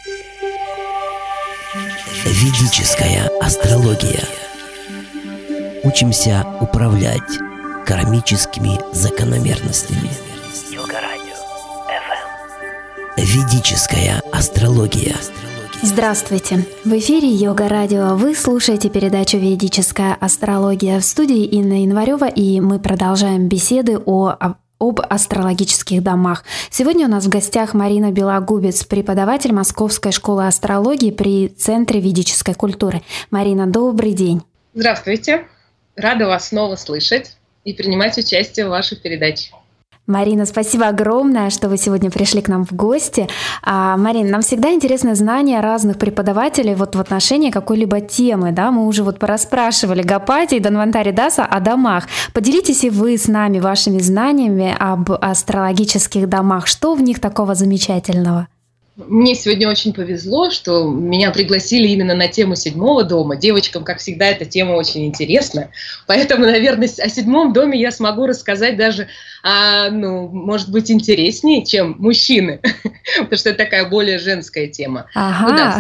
Ведическая астрология. Учимся управлять кармическими закономерностями. Йога-радио FM. Ведическая астрология. Здравствуйте! В эфире Йога-радио. Вы слушаете передачу «Ведическая астрология». В студии Инна Январева, и мы продолжаем беседы об астрологических домах. Сегодня у нас в гостях Марина Белогубец, преподаватель Московской школы астрологии при Центре ведической культуры. Марина, добрый день! Здравствуйте! Рада вас снова слышать и принимать участие в вашей передаче. Марина, спасибо огромное, что вы сегодня пришли к нам в гости. Марина, нам всегда интересны знания разных преподавателей в отношении какой-либо темы. Да? Мы уже порасспрашивали Гопати и Данвантари Даса о домах. Поделитесь и вы с нами вашими знаниями об астрологических домах. Что в них такого замечательного? Мне сегодня очень повезло, что меня пригласили именно на тему 7-го дома. Девочкам, как всегда, эта тема очень интересна. Поэтому, наверное, о 7-м доме я смогу рассказать даже, может быть, интереснее, чем мужчины. Потому что это такая более женская тема. Ага.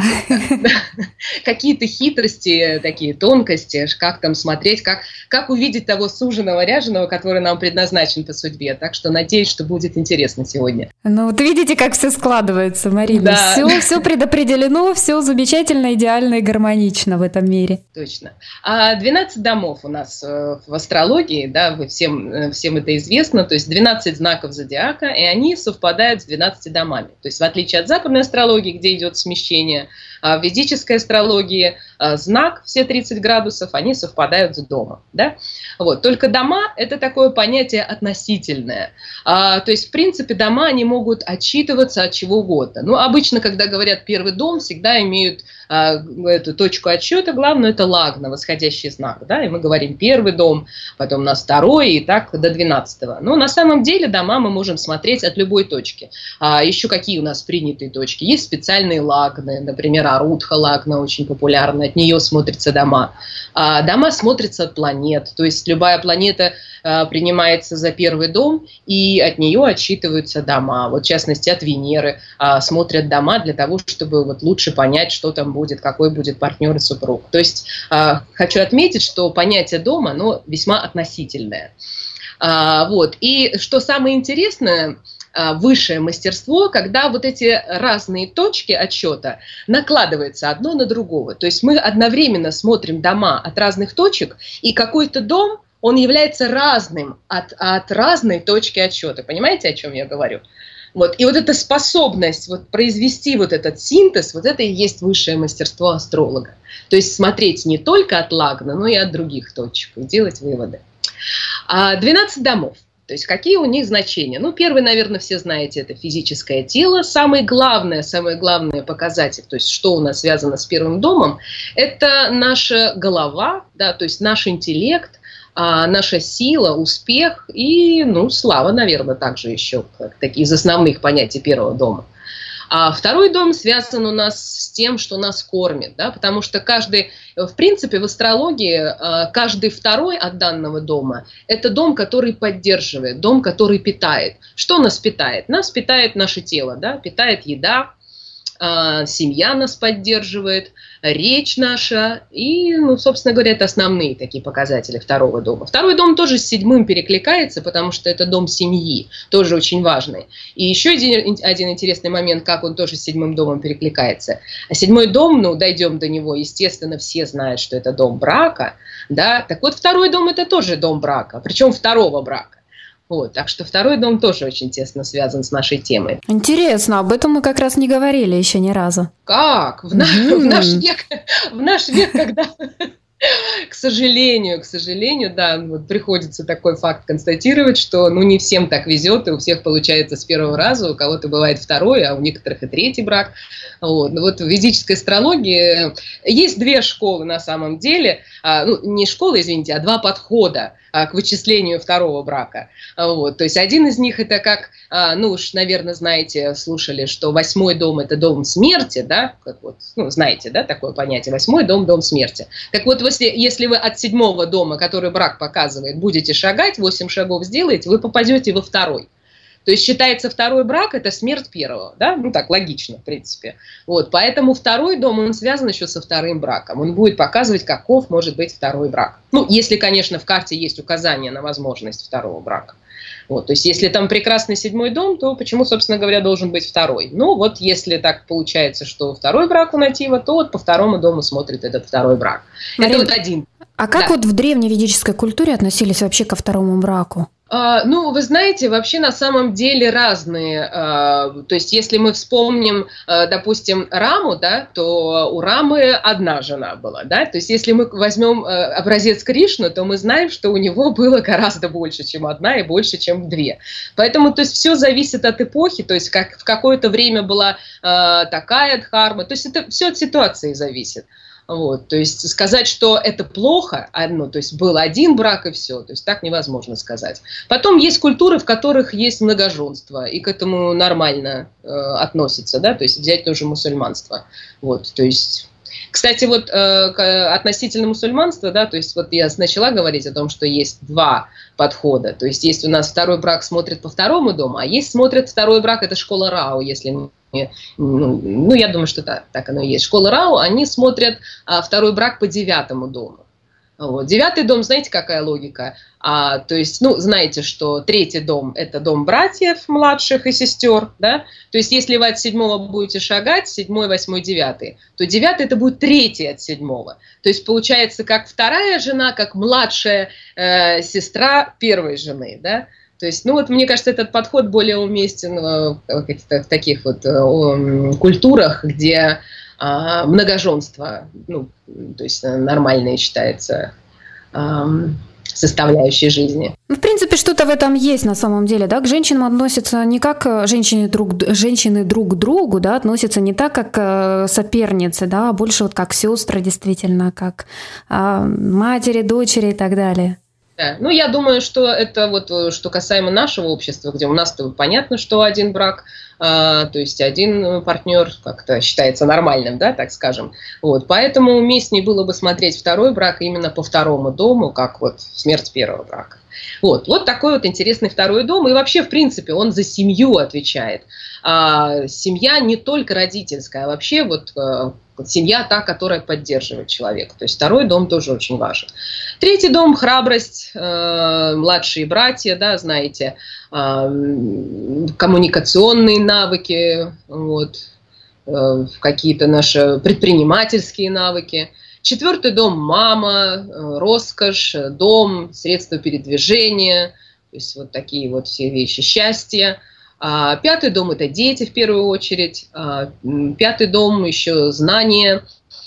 Какие-то хитрости, такие тонкости, как там смотреть, как увидеть того суженого, ряженого, который нам предназначен по судьбе. Так что надеюсь, что будет интересно сегодня. Видите, как все складывается, Марина. Да. Все предопределено, все замечательно, идеально и гармонично в этом мире. Точно. 12 домов у нас в астрологии, да, всем это известно, то есть 12 знаков зодиака, и они совпадают с 12 домами. То есть в отличие от западной астрологии, где идет смещение, в ведической астрологии знак, все 30 градусов, они совпадают с домом. Да? Только дома – это такое понятие относительное. То есть, в принципе, дома, они могут отчитываться от чего угодно. Обычно, когда говорят первый дом, всегда имеют эту точку отсчета, главное, это лагна, восходящий знак. Да? И мы говорим первый дом, потом у нас второй, и так до 12-го. Но на самом деле дома мы можем смотреть от любой точки. Еще какие у нас принятые точки? Есть специальные лагны, например, Арудха лагна очень популярна, от нее смотрятся дома. Дома смотрятся от планет, то есть любая планета принимается за первый дом, и от нее отсчитываются дома. В частности, от Венеры смотрят дома для того, чтобы лучше понять, что там будет, какой будет партнер и супруг. То есть хочу отметить, что понятие дома, оно весьма относительное. И что самое интересное, высшее мастерство, когда эти разные точки отсчета накладываются одно на другого. То есть мы одновременно смотрим дома от разных точек, и какой-то дом, он является разным от разной точки отсчета. Понимаете, о чем я говорю? И эта способность произвести этот синтез, это и есть высшее мастерство астролога. То есть смотреть не только от лагна, но и от других точек, и делать выводы. 12 домов. То есть какие у них значения? Первый, наверное, все знаете, это физическое тело. Самый главный показатель, то есть что у нас связано с первым домом, это наша голова, да, то есть наш интеллект, наша сила, успех и, слава, наверное, также еще такие из основных понятий первого дома. А второй дом связан у нас с тем, что нас кормит, да, потому что в принципе, в астрологии каждый второй от данного дома – это дом, который поддерживает, дом, который питает. Что нас питает? Нас питает наше тело, да, питает еда, семья нас поддерживает, речь наша и, собственно говоря, это основные такие показатели второго дома. Второй дом тоже с 7-м перекликается, потому что это дом семьи, тоже очень важный. И еще один интересный момент, как он тоже с 7-м домом перекликается. А 7-й дом, дойдем до него, естественно, все знают, что это дом брака, да, так второй дом это тоже дом брака, причем второго брака. Так что второй дом тоже очень тесно связан с нашей темой. Интересно, об этом мы как раз не говорили еще ни разу. Как? В наш век, когда... К сожалению, да, приходится такой факт констатировать, что не всем так везет, и у всех получается с первого раза, у кого-то бывает второй, а у некоторых и третий брак. В ведической астрологии есть 2 школы на самом деле, не школы, извините, а 2 подхода к вычислению второго брака. То есть один из них это как, наверное, знаете, слушали, что 8-й дом это дом смерти, да, знаете, да, такое понятие, 8-й дом, дом смерти. Так если вы от 7-го дома, который брак показывает, будете шагать, 8 шагов сделаете, вы попадете во второй. То есть считается второй брак – это смерть первого, да? Ну так, логично, в принципе. Вот, поэтому второй дом, он связан еще со вторым браком. Он будет показывать, каков может быть второй брак. Ну, если, конечно, в карте есть указание на возможность второго брака. Вот, то есть если там прекрасный 7-й дом, то почему, собственно говоря, должен быть второй? Ну, вот если так получается, что второй брак у натива, то вот по второму дому смотрит этот второй брак. Марина, это вот один. А как вот в древней ведической культуре относились вообще ко второму браку? Ну, вы знаете, вообще на самом деле разные. То есть, если мы вспомним, допустим, Раму, да, то у Рамы одна жена была, да. То есть, если мы возьмем образец Кришны, то мы знаем, что у него было гораздо больше, чем одна, и больше, чем две. Поэтому, то есть, все зависит от эпохи. То есть, как в какое-то время была такая дхарма. То есть, это все от ситуации зависит. Вот, то есть сказать, что это плохо, то есть был один брак и все, то есть так невозможно сказать. Потом есть культуры, в которых есть многоженство, и к этому нормально относятся, да, то есть взять тоже мусульманство. Вот, то есть, кстати, вот относительно мусульманства, да, то есть вот я начала говорить о том, что есть два подхода, то есть есть у нас второй брак смотрит по второму дому, а есть смотрит второй брак, это школа Рао, если ну, я думаю, что так оно и есть. Школа Рао, они смотрят второй брак по 9-му дому. Вот. 9-й дом, знаете, какая логика? То есть, ну, знаете, что 3-й дом – это дом братьев младших и сестер, да? То есть, если вы от 7-го будете шагать, 7-й, 8-й, 9-й, то 9-й – это будет 3-й от 7-го. То есть, получается, как вторая жена, как младшая сестра первой жены, да? То есть, ну вот мне кажется, этот подход более уместен в каких-то таких вот культурах, где многоженство, ну, то есть нормальное считается составляющей жизни. В принципе, что-то в этом есть на самом деле, да, к женщинам относятся не как женщины друг к другу, да, относятся не так, как соперницы, да, а больше вот как сестры, действительно, как матери, дочери и так далее. Да. Ну, я думаю, что это вот, что касаемо нашего общества, где у нас-то понятно, что один брак, то есть один партнер как-то считается нормальным, да, так скажем. Вот. Поэтому уместнее было бы смотреть второй брак именно по второму дому, как вот смерть первого брака. Вот такой вот интересный второй дом. И вообще, в принципе, он за семью отвечает. Семья не только родительская, а вообще вот семья та, которая поддерживает человека. То есть второй дом тоже очень важен. 3-й дом – храбрость, младшие братья, да, знаете, коммуникационные навыки, вот, какие-то наши предпринимательские навыки. 4-й дом – мама, роскошь, дом, средства передвижения, то есть вот такие вот все вещи, счастье. 5-й дом – это дети в первую очередь. 5-й дом еще знания,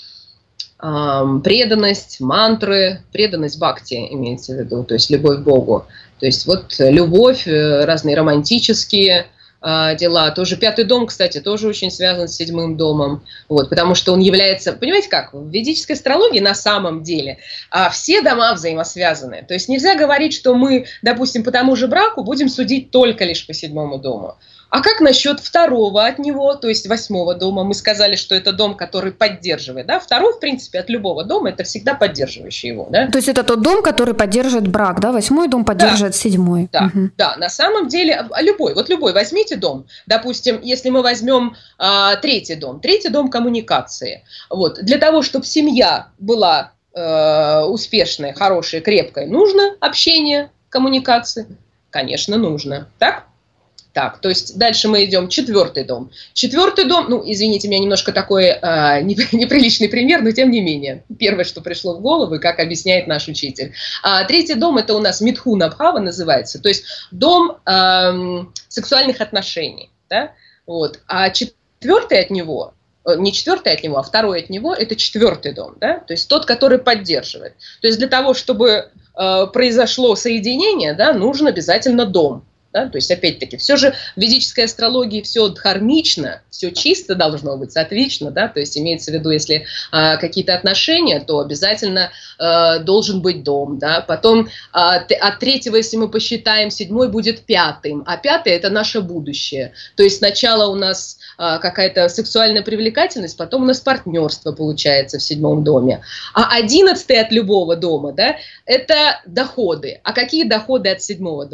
преданность, мантры, преданность бхакти имеется в виду, то есть любовь к Богу. То есть вот любовь, разные романтические дела. Тоже 5-й дом, кстати, тоже очень связан с 7-м домом, вот, потому что он является, понимаете как, в ведической астрологии на самом деле все дома взаимосвязаны. То есть нельзя говорить, что мы, допустим, по тому же браку будем судить только лишь по 7-му дому. А как насчет второго от него, то есть 8-го дома? Мы сказали, что это дом, который поддерживает. Да? Второй, в принципе, от любого дома, это всегда поддерживающий его. Да? То есть это тот дом, который поддерживает брак, да? 8-й дом поддерживает 7-й. Да, да, на самом деле, любой, возьмите дом. Допустим, если мы возьмем 3-й дом. 3-й дом коммуникации. Вот. Для того, чтобы семья была успешной, хорошей, крепкой, нужно общение, коммуникации? Конечно, нужно. Так? Так, то есть дальше мы идем 4-й дом. 4-й дом, ну, извините, у меня немножко такой неприличный пример, но тем не менее. Первое, что пришло в голову, как объясняет наш учитель. 3-й дом – это у нас Митхуна Бхава называется, то есть дом сексуальных отношений. Да? Вот. А 4-й от него, не 4-й от него, а 2-й от него – это 4-й дом, да? То есть тот, который поддерживает. То есть для того, чтобы произошло соединение, да, нужен обязательно дом. Да? То есть, опять-таки, все же в ведической астрологии все дхармично, все чисто должно быть, соответственно, да? То есть имеется в виду, если какие-то отношения, то обязательно должен быть дом. Да? Потом от 3-го, если мы посчитаем, 7-й будет 5-м, а 5-й – это наше будущее. То есть сначала у нас какая-то сексуальная привлекательность, потом у нас партнерство получается в 7-м доме. А 11-й от любого дома, да, это доходы. А какие доходы от 7-го дома?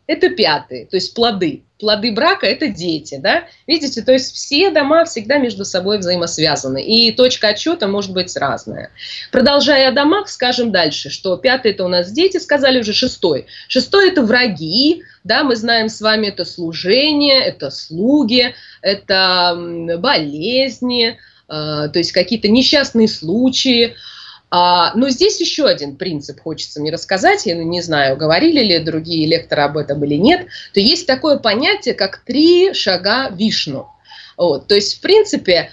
это пятый, то есть плоды. Плоды брака – это дети, да? Видите, то есть все дома всегда между собой взаимосвязаны, и точка отсчета может быть разная. Продолжая о домах, скажем дальше, что пятый – это у нас дети, сказали уже шестой. Шестой – это враги, да, мы знаем с вами, это служение, это слуги, это болезни, то есть какие-то несчастные случаи. Но здесь еще один принцип хочется мне рассказать, я не знаю, говорили ли другие лекторы об этом или нет, то есть такое понятие, как 3 шага Вишну. Вот, то есть, в принципе,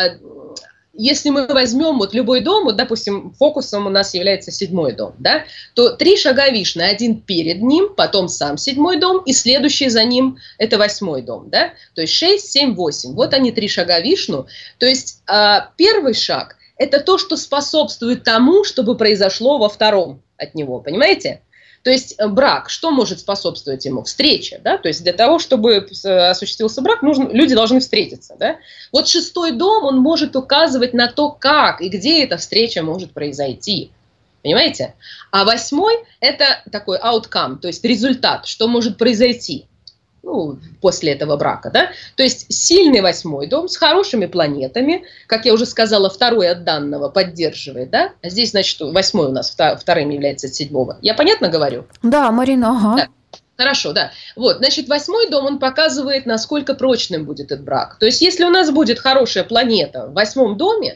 если мы возьмем вот любой дом, вот, допустим, фокусом у нас является 7-й дом, да, то 3 шага Вишны, один перед ним, потом сам 7-й дом, и следующий за ним – это 8-й дом, да, то есть 6, 7, 8, вот они 3 шага Вишну, то есть первый шаг – это то, что способствует тому, чтобы произошло во втором от него, понимаете? То есть брак, что может способствовать ему? Встреча, да? То есть для того, чтобы осуществился брак, люди должны встретиться, да? Вот 6-й дом, он может указывать на то, как и где эта встреча может произойти, понимаете? А 8-й – это такой outcome, то есть результат, что может произойти. Ну, после этого брака, да, то есть сильный 8-й дом с хорошими планетами, как я уже сказала, 2-й от данного поддерживает, да, а здесь, значит, 8-й у нас вторым является от 7-го. Я понятно говорю? Да, Марина, ага. Да. Хорошо, да. Вот, значит, 8-й дом, он показывает, насколько прочным будет этот брак. То есть, если у нас будет хорошая планета в 8-м доме,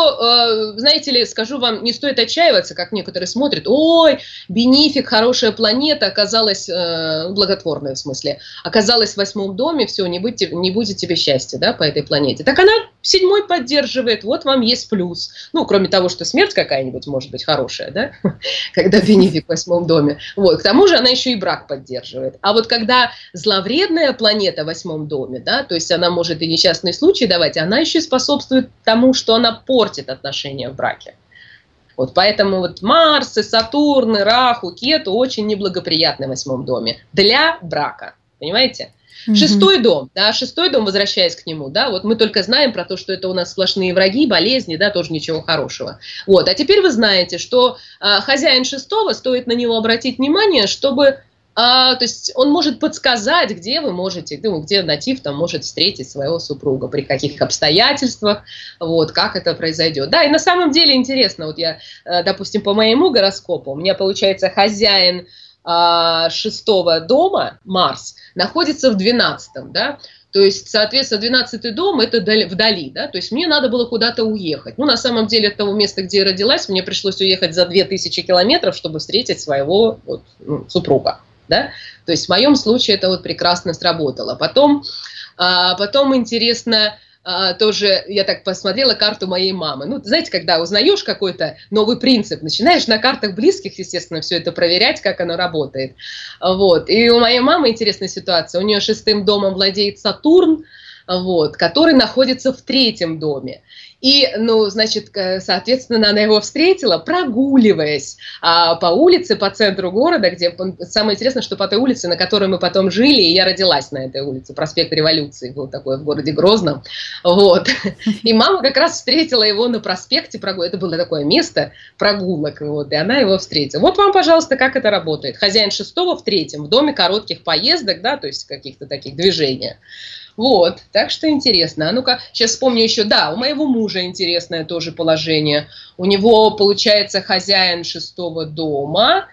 то, знаете ли, скажу вам, не стоит отчаиваться, как некоторые смотрят, ой, бенефик, хорошая планета оказалась, благотворная в смысле, оказалась в 8-м доме, все, не будет тебе счастья, да, по этой планете. Так она 7-й поддерживает, вот вам есть плюс. Ну, кроме того, что смерть какая-нибудь может быть хорошая, да, когда бенефик в 8-м доме. Вот, к тому же она еще и брак поддерживает. А вот когда зловредная планета в 8-м доме, да, то есть она может и несчастные случаи давать, она еще способствует тому, что она портит отношения в браке. Вот поэтому вот Марс, и Сатурн, и Раху, Кету очень неблагоприятны в 8-м доме для брака, понимаете? 6-й дом, да, 6-й дом, возвращаясь к нему, да, вот мы только знаем про то, что это у нас сплошные враги, болезни, да, тоже ничего хорошего. Вот, а теперь вы знаете, что хозяин 6-го, стоит на него обратить внимание, чтобы... то есть он может подсказать, где вы можете, где натив там может встретить своего супруга, при каких обстоятельствах, вот, как это произойдет. Да, и на самом деле интересно, вот я, допустим, по моему гороскопу, у меня получается хозяин 6-го дома, Марс, находится в 12-м, да, то есть, соответственно, 12-й дом – это вдали, да, то есть мне надо было куда-то уехать. Ну, на самом деле, от того места, где я родилась, мне пришлось уехать за 2000 километров, чтобы встретить своего вот, супруга. Да? То есть в моем случае это вот прекрасно сработало. Потом интересно, тоже я так посмотрела карту моей мамы. Ну, знаете, когда узнаешь какой-то новый принцип, начинаешь на картах близких, естественно, все это проверять, как оно работает. Вот. И у моей мамы интересная ситуация. У нее 6-м домом владеет Сатурн, вот, который находится в 3-м доме. И, ну, значит, соответственно, она его встретила, прогуливаясь по улице, по центру города, где, самое интересное, что по той улице, на которой мы потом жили, и я родилась на этой улице, проспект Революции был такой в городе Грозном, вот. И мама как раз встретила его на проспекте, это было такое место прогулок, вот, и она его встретила. Вот вам, пожалуйста, как это работает. Хозяин 6-го в 3-м, в доме коротких поездок, да, то есть каких-то таких движений. Вот, так что интересно. А ну-ка, сейчас вспомню еще, да, у моего мужа интересное тоже положение. У него, получается, хозяин 6-го дома,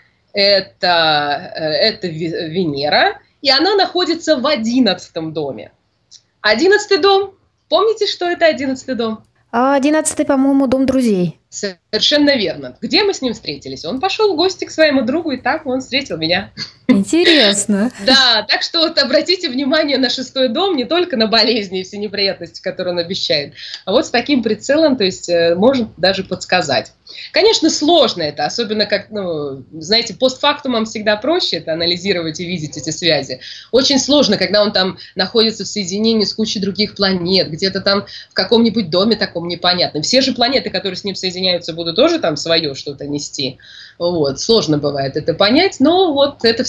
это Венера, и она находится в 11-м доме. 11-й дом, помните, что это 11-й дом? 11-й, по-моему, дом друзей. Совершенно верно. Где мы с ним встретились? Он пошел в гости к своему другу, и так он встретил меня. Интересно. Да, так что вот обратите внимание на 6-й дом, не только на болезни и все неприятности, которые он обещает, а вот с таким прицелом, то есть может даже подсказать. Конечно, сложно это, особенно как, ну, знаете, постфактумом всегда проще это анализировать и видеть эти связи. Очень сложно, когда он там находится в соединении с кучей других планет, где-то там в каком-нибудь доме таком непонятном. Все же планеты, которые с ним соединяются, будут тоже там свое что-то нести. Вот, сложно бывает это понять, но вот это все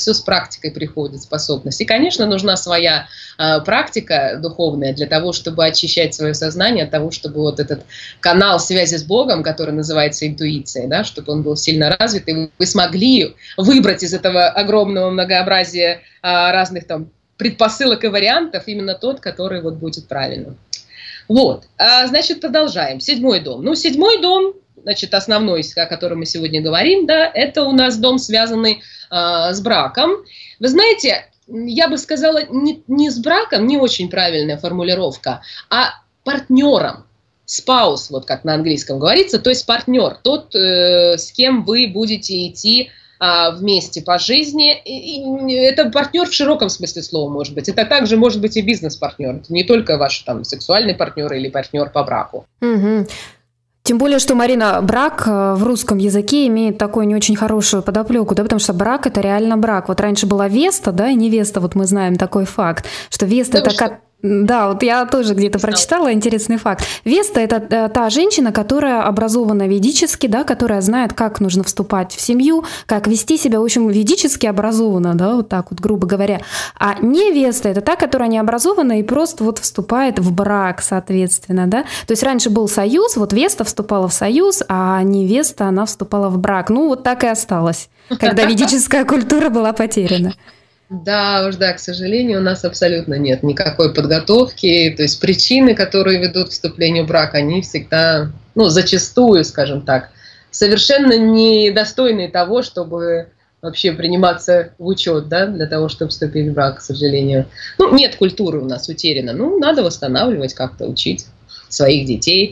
все с практикой приходит, способность. И, конечно, нужна своя практика духовная для того, чтобы очищать свое сознание от того, чтобы вот этот канал связи с Богом, который называется интуицией, да, чтобы он был сильно развит, и вы смогли выбрать из этого огромного многообразия разных там предпосылок и вариантов именно тот, который вот будет правильным. Вот, значит, продолжаем. 7-й дом. Ну, 7-й дом, значит, основной, о котором мы сегодня говорим, да, это у нас дом, связанный с браком. Вы знаете, я бы сказала, не с браком, не очень правильная формулировка, а партнером. Спаус, вот как на английском говорится, то есть партнер, тот, с кем вы будете идти вместе по жизни. И это партнер в широком смысле слова может быть. Это также может быть и бизнес-партнер. Это не только ваш там сексуальный партнер или партнер по браку. Угу. Тем более, что, Марина, брак в русском языке имеет такую не очень хорошую подоплеку, да, потому что брак – это реально брак. Вот раньше была веста, да, и невеста, вот мы знаем такой факт, что веста – это как… Да, вот я тоже где-то прочитала интересный факт. Веста – это та женщина, которая образована ведически, да, которая знает, как нужно вступать в семью, как вести себя, в общем, ведически образована, да, вот так вот, грубо говоря. А невеста – это та, которая не образована и просто вот вступает в брак, соответственно, да. То есть раньше был союз, вот веста вступала в союз, а невеста, она вступала в брак. Ну, вот так и осталось, когда ведическая культура была потеряна. Да, уж да, к сожалению, у нас абсолютно нет никакой подготовки, то есть причины, которые ведут к вступлению в брак, они всегда, ну, зачастую, скажем так, совершенно недостойны того, чтобы вообще приниматься в учет, да, для того, чтобы вступить в брак, к сожалению. Ну, нет культуры у нас утеряна, ну, надо восстанавливать, как-то учить своих детей.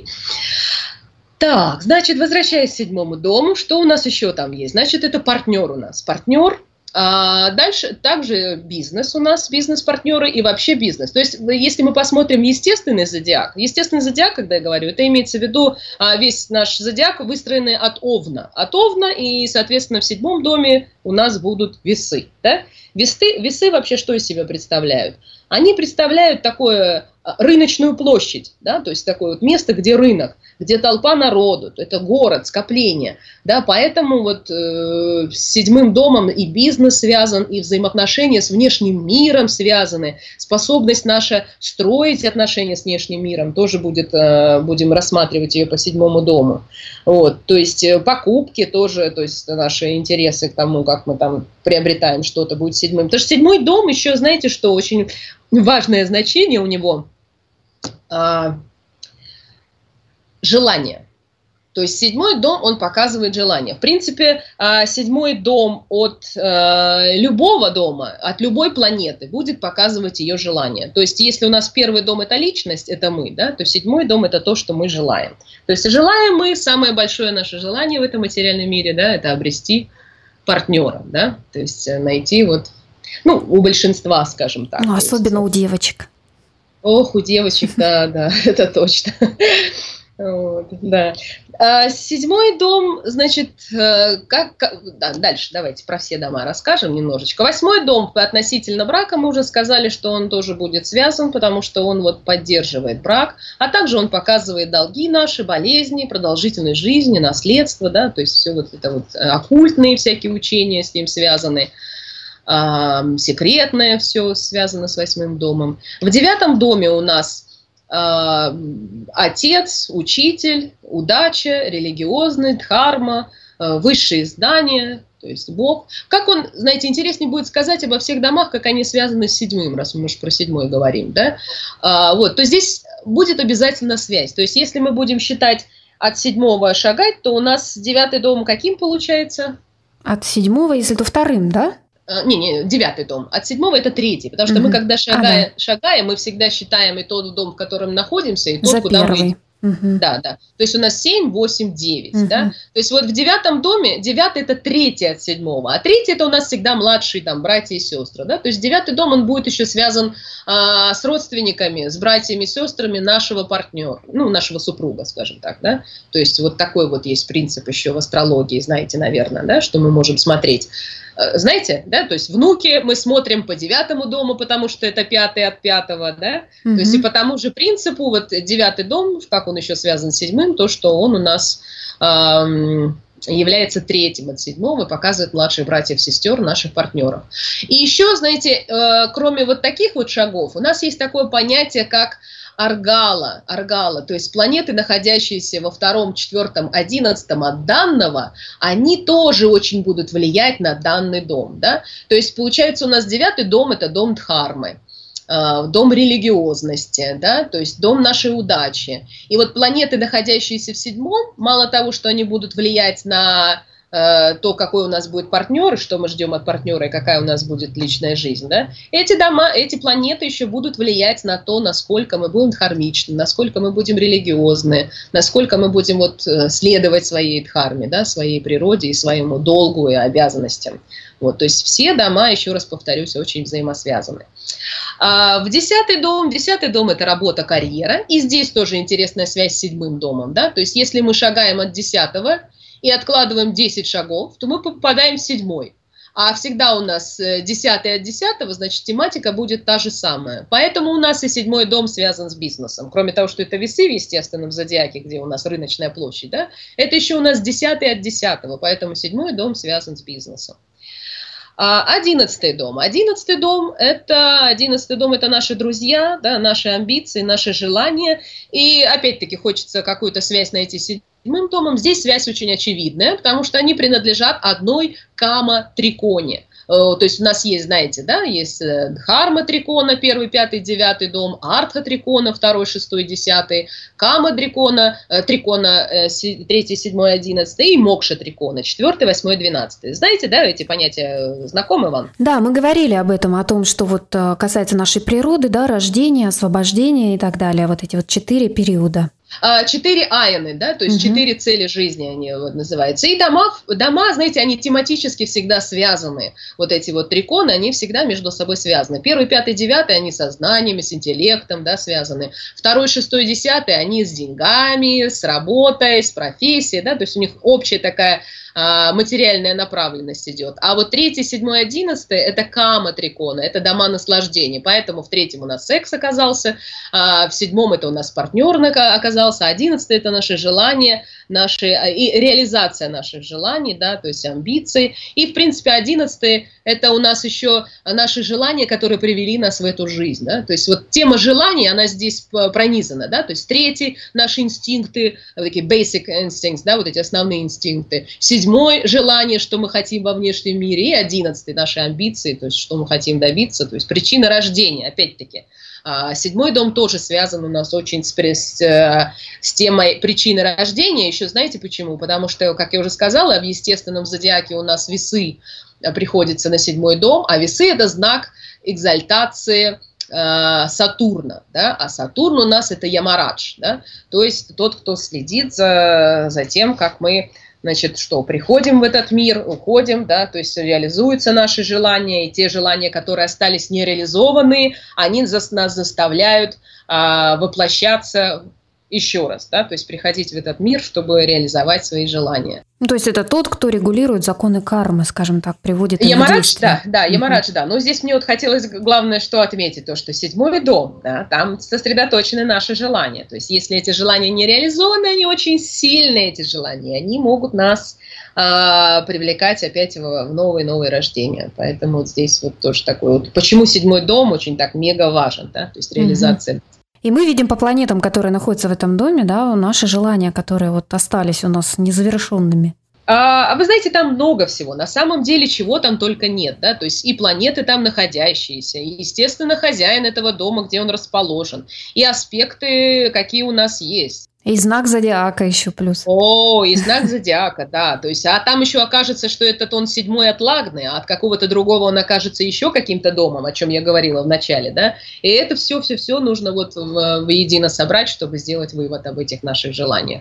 Так, значит, возвращаясь к 7-му дому, что у нас еще там есть? Значит, это партнер у нас, партнер. Дальше также бизнес у нас, бизнес-партнеры и вообще бизнес. То есть, если мы посмотрим естественный зодиак, когда я говорю, это имеется в виду весь наш зодиак, выстроенный от Овна. От Овна, и, соответственно, в 7-м доме у нас будут весы. Да? Весы вообще что из себя представляют? Они представляют такую рыночную площадь, да? То есть такое вот место, где рынок, где толпа народу, это город, скопление. Да? Поэтому вот с 7-м домом и бизнес связан, и взаимоотношения с внешним миром связаны, способность наша строить отношения с внешним миром тоже будем рассматривать ее по 7-му дому. Вот. То есть покупки тоже, то есть наши интересы к тому, как мы там приобретаем что-то, будет 7-м. Потому что 7-й дом еще, знаете, что очень важное значение у него желание. То есть 7-й дом, он показывает желание. В принципе, 7-й дом от любого дома, от любой планеты будет показывать ее желание. То есть если у нас 1-й дом – это личность, это мы, да, то 7-й дом – это то, что мы желаем. То есть желаем мы, самое большое наше желание в этом материальном мире, да, это обрести партнера, да, то есть найти вот, ну, у большинства, скажем так. Ну, особенно у девочек. Ох, у девочек, да, это точно. Вот, да. 7-й дом, значит, дальше давайте про все дома расскажем немножечко. 8-й дом относительно брака, мы уже сказали, что он тоже будет связан, потому что он вот поддерживает брак, а также он показывает долги наши, болезни, продолжительность жизни, наследство, да, то есть все вот это вот оккультные всякие учения с ним связаны. Секретное все связано с 8-м домом. В 9-м доме у нас отец, учитель, удача, религиозность, дхарма, высшие знания, то есть Бог. Как он, знаете, интереснее будет сказать обо всех домах, как они связаны с 7-м, раз мы уж про 7-й говорим, да? Вот, то здесь будет обязательно связь. То есть если мы будем считать от 7-го шагать, то у нас 9-й дом каким получается? От 7-го, если то 2-м, да? Не, 9-й дом. От 7-го это 3-й. Потому что мы, когда шагаем, мы всегда считаем и тот дом, в котором находимся, и тот, за куда первый. мы идем. Да. То есть у нас 7, 8, 9. Да? То есть вот в 9-м доме, 9-й это 3-й от 7-го, а 3-й это у нас всегда младшие там, братья и сестры. Да? То есть 9-й дом, он будет еще связан с родственниками, с братьями и сестрами нашего партнера, ну, нашего супруга, скажем так. Да? То есть вот такой вот есть принцип еще в астрологии, знаете, наверное, да? Что мы можем смотреть. Знаете, да, то есть внуки мы смотрим по 9-му дому, потому что это 5-й от 5-го, да, то есть и по тому же принципу, вот 9-й дом, как он еще связан с 7-м, то, что он у нас является третьим от седьмого и показывает младших братьев-сестер, наших партнеров. И еще, знаете, кроме вот таких вот шагов, у нас есть такое понятие, как Аргала, то есть планеты, находящиеся во втором, четвертом, 11 от данного, они тоже очень будут влиять на данный дом. Да? То есть получается у нас 9-й дом – это дом Дхармы, дом религиозности, да, то есть дом нашей удачи. И вот планеты, находящиеся в 7-м, мало того, что они будут влиять на то, какой у нас будет партнер, и что мы ждем от партнера, и какая у нас будет личная жизнь, да, эти планеты еще будут влиять на то, насколько мы будем дхармичны, насколько мы будем религиозны, насколько мы будем вот следовать своей дхарме, да, своей природе и своему долгу и обязанностям. Вот, то есть все дома, еще раз повторюсь, очень взаимосвязаны. В 10-й дом – это работа, карьера, и здесь тоже интересная связь с 7-м домом, да, то есть если мы шагаем от 10-го и откладываем 10 шагов, то мы попадаем в 7-й. А всегда у нас 10-й от 10-го, значит, тематика будет та же самая. Поэтому у нас и 7-й дом связан с бизнесом. Кроме того, что это весы в естественном зодиаке, где у нас рыночная площадь, да, это еще у нас 10-й от 10-го, поэтому 7-й дом связан с бизнесом. 11-й дом. 11-й дом это наши друзья, да, наши амбиции, наши желания. И опять-таки хочется какую-то связь найти с 7-м домом. Здесь связь очень очевидная, потому что они принадлежат одной кама-триконе. То есть у нас есть, знаете, да, есть Дхарма трикона, 1, 5, 9 дом, Артха трикона, 2, 6, 10, Кама трикона, 3, 7, 11 и Мокша трикона, 4, 8, 12. Знаете, да, эти понятия знакомы вам? Да, мы говорили об этом, о том, что вот касается нашей природы, да, рождения, освобождения и так далее, вот эти вот 4 периода. 4 аяны, да, то есть 4 цели жизни они вот называются. И дома, знаете, они тематически всегда связаны. Вот эти вот триконы, они всегда между собой связаны. 1, 5, 9 они со знаниями, с интеллектом, да, связаны. 2, 6, 10 они с деньгами, с работой, с профессией, да, то есть у них общая такая материальная направленность идет. А вот 3, 7, 11 это кама трикона, это дома наслаждений. Поэтому в 3 у нас секс оказался, в 7 это у нас партнер оказался, 11 это наши желания, и реализация наших желаний, да, то есть амбиции. И в принципе 11 это у нас еще наши желания, которые привели нас в эту жизнь. Да? То есть вот тема желаний, она здесь пронизана. Да? То есть 3 наши инстинкты, такие basic instincts, да, вот эти основные инстинкты. 7 желание, что мы хотим во внешнем мире. И 11 наши амбиции, то есть что мы хотим добиться. То есть причина рождения, опять-таки. 7 дом тоже связан у нас очень с темой причины рождения. Еще знаете почему? Потому что, как я уже сказала, в естественном зодиаке у нас весы приходится на 7 дом, а весы – это знак экзальтации Сатурна, да? А Сатурн у нас – это Ямарадж, да? То есть тот, кто следит за тем, как мы, значит, что, приходим в этот мир, уходим, да, то есть реализуются наши желания, и те желания, которые остались нереализованные, они нас заставляют воплощаться еще раз, да, то есть приходить в этот мир, чтобы реализовать свои желания. Ну, то есть это тот, кто регулирует законы кармы, скажем так, приводит их в Ямарадж, действие. да, Ямарадж, да. Но здесь мне вот хотелось главное, что отметить, то, что 7 дом, да, там сосредоточены наши желания. То есть если эти желания не реализованы, они очень сильные, эти желания, они могут нас привлекать опять в новые рождения. Поэтому вот здесь вот тоже такой вот, почему 7 дом очень так мега важен, да, то есть реализация. И мы видим по планетам, которые находятся в этом доме, да, наши желания, которые вот остались у нас незавершенными. А вы знаете, там много всего. На самом деле, чего там только нет, да, то есть и планеты там находящиеся, и, естественно, хозяин этого дома, где он расположен, и аспекты, какие у нас есть. И знак зодиака еще плюс. И знак зодиака, да. То есть, а там еще окажется, что этот он 7 от Лагны, а от какого-то другого он окажется еще каким-то домом, о чем я говорила в начале, да. И это все нужно вот воедино собрать, чтобы сделать вывод об этих наших желаниях.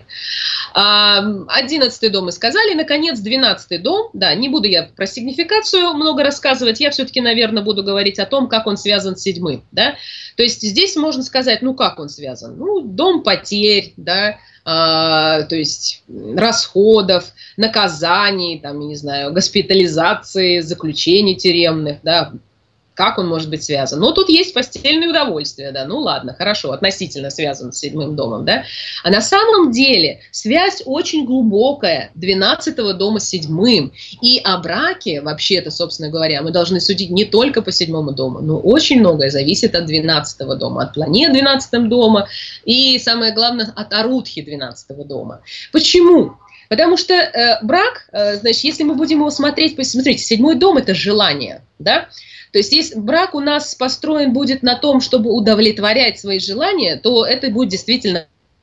11 дом мы сказали. Наконец, 12 дом. Да, не буду я про сигнификацию много рассказывать. Я все-таки, наверное, буду говорить о том, как он связан с 7, да. То есть здесь можно сказать, ну как он связан? Ну, дом потерь, да, то есть расходов, наказаний, там, я не знаю, госпитализации, заключений тюремных, да, Как он может быть связан? Ну, тут есть постельное удовольствие, да, ну ладно, хорошо, относительно связан с 7-м домом, да. А на самом деле связь очень глубокая 12-го дома с 7-м. И о браке, вообще-то, собственно говоря, мы должны судить не только по 7-му дому, но очень многое зависит от 12-го дома, от планет 12-го дома и, самое главное, от арутхи 12-го дома. Почему? Потому что брак, значит, если мы будем его смотреть, посмотрите, 7-й дом – это желание, да? То есть, если брак у нас построен будет на том, чтобы удовлетворять свои желания, то это будет действительно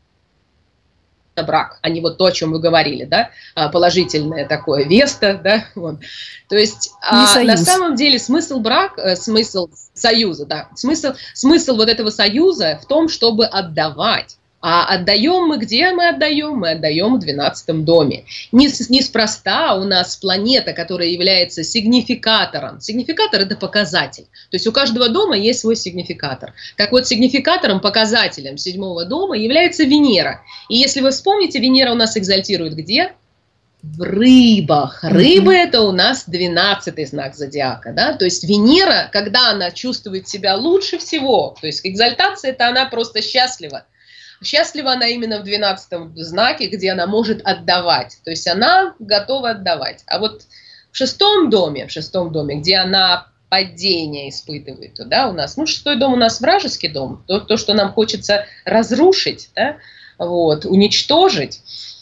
брак, а не вот то, о чем вы говорили, да, положительное такое веста, да, вот. То есть на самом деле смысл брака, смысл союза, да, смысл вот этого союза в том, чтобы отдавать. А отдаем мы где? Мы отдаем в 12-м доме. Неспроста у нас планета, которая является сигнификатором. Сигнификатор – это показатель. То есть у каждого дома есть свой сигнификатор. Так вот, сигнификатором, показателем 7-го дома является Венера. И если вы вспомните, Венера у нас экзальтирует где? В рыбах. Рыбы – это у нас 12-й знак зодиака. Да? То есть Венера, когда она чувствует себя лучше всего, то есть экзальтация – это она просто счастлива. Счастлива она именно в 12-м знаке, где она может отдавать. То есть она готова отдавать. А вот в 6-м доме, где она падение испытывает, да, у нас, ну, 6-й дом у нас вражеский дом, то, что нам хочется разрушить, да, вот, уничтожить,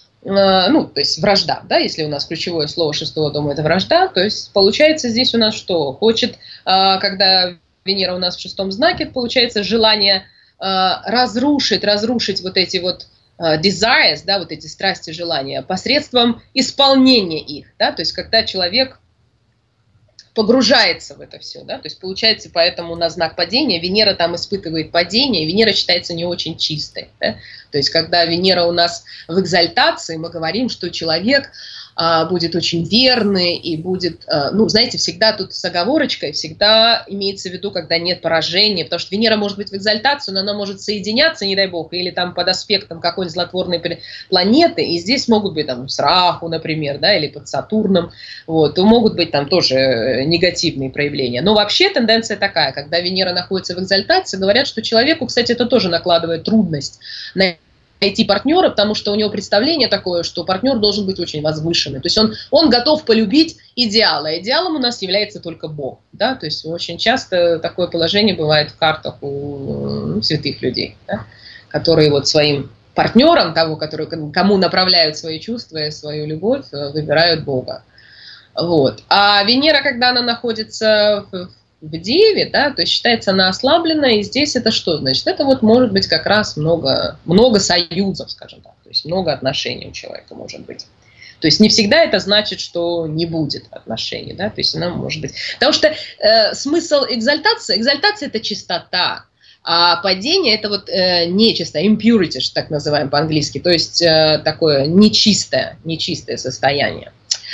ну, то есть вражда, да, если у нас ключевое слово 6-го дома – это вражда, то есть получается здесь у нас что? Хочет, когда Венера у нас в 6-м знаке, получается желание разрушить вот эти вот desires, да, вот эти страсти, желания, посредством исполнения их, да, то есть когда человек погружается в это все, да, то есть получается поэтому на знак падения Венера там испытывает падение, Венера считается не очень чистой, да, то есть когда Венера у нас в экзальтации, мы говорим, что человек будет очень верный и будет, ну, знаете, всегда тут с оговорочкой, всегда имеется в виду, когда нет поражения, потому что Венера может быть в экзальтацию, но она может соединяться, не дай бог, или там под аспектом какой-нибудь злотворной планеты, и здесь могут быть там с Раху, например, да, или под Сатурном, вот, то могут быть там тоже негативные проявления. Но вообще тенденция такая, когда Венера находится в экзальтации, говорят, что человеку, кстати, это тоже накладывает трудность найти партнера, потому что у него представление такое, что партнер должен быть очень возвышенный. То есть он готов полюбить идеала. Идеалом у нас является только Бог. Да? То есть очень часто такое положение бывает в картах у святых людей, да? Которые вот своим партнером, кому направляют свои чувства и свою любовь, выбирают Бога. Вот. А Венера, когда она находится в Деве, да, то есть считается она ослаблена, и здесь это что? Значит, это вот может быть как раз много союзов, скажем так, то есть много отношений у человека может быть. То есть не всегда это значит, что не будет отношений, да, то есть она может быть. Потому что смысл экзальтации – это чистота, а падение – это вот нечистое, impurity, так называем по-английски, то есть такое нечистое состояние.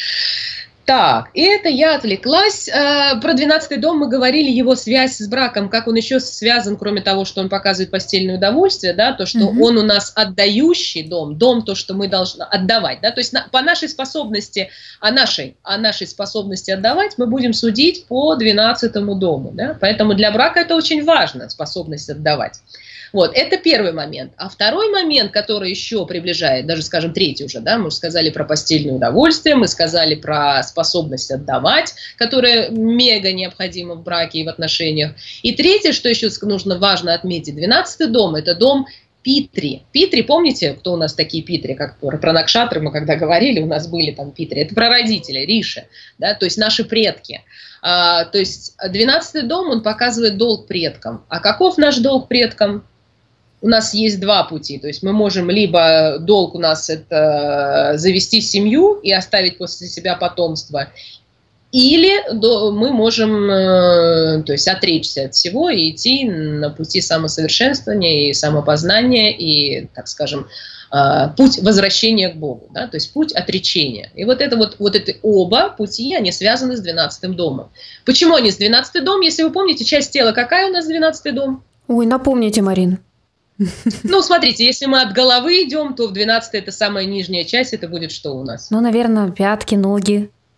Так, и это я отвлеклась. Про 12-й дом мы говорили, его связь с браком, как он еще связан, кроме того, что он показывает постельное удовольствие, да, то, что он у нас отдающий дом, то, что мы должны отдавать, да, то есть по нашей способности, о нашей способности отдавать мы будем судить по 12-му дому, да, поэтому для брака это очень важно, способность отдавать. Вот, это первый момент. А второй момент, который еще приближает, даже, скажем, третий уже, да, мы уже сказали про постельное удовольствие, мы сказали про способность отдавать, которая мега необходима в браке и в отношениях. И третье, что еще нужно важно отметить, 12-й дом – это дом Питри. Питри, помните, кто у нас такие Питри, как про Накшатры мы когда говорили, у нас были там Питри, это прародители, Риши, да, то есть наши предки. То есть 12-й дом, он показывает долг предкам. А каков наш долг предкам? У нас есть два пути, то есть мы можем либо долг у нас это завести семью и оставить после себя потомство, или мы можем, то есть отречься от всего и идти на пути самосовершенствования и самопознания и, так скажем, путь возвращения к Богу, да, то есть путь отречения. И вот это оба пути, они связаны с 12-м домом. Почему они с 12-м домом? Если вы помните, часть тела какая у нас 12-й дом? Ой, напомните, Марин. Ну, смотрите, если мы от головы идем, то в 12-й это самая нижняя часть, это будет что у нас? Ну, наверное, пятки, ноги.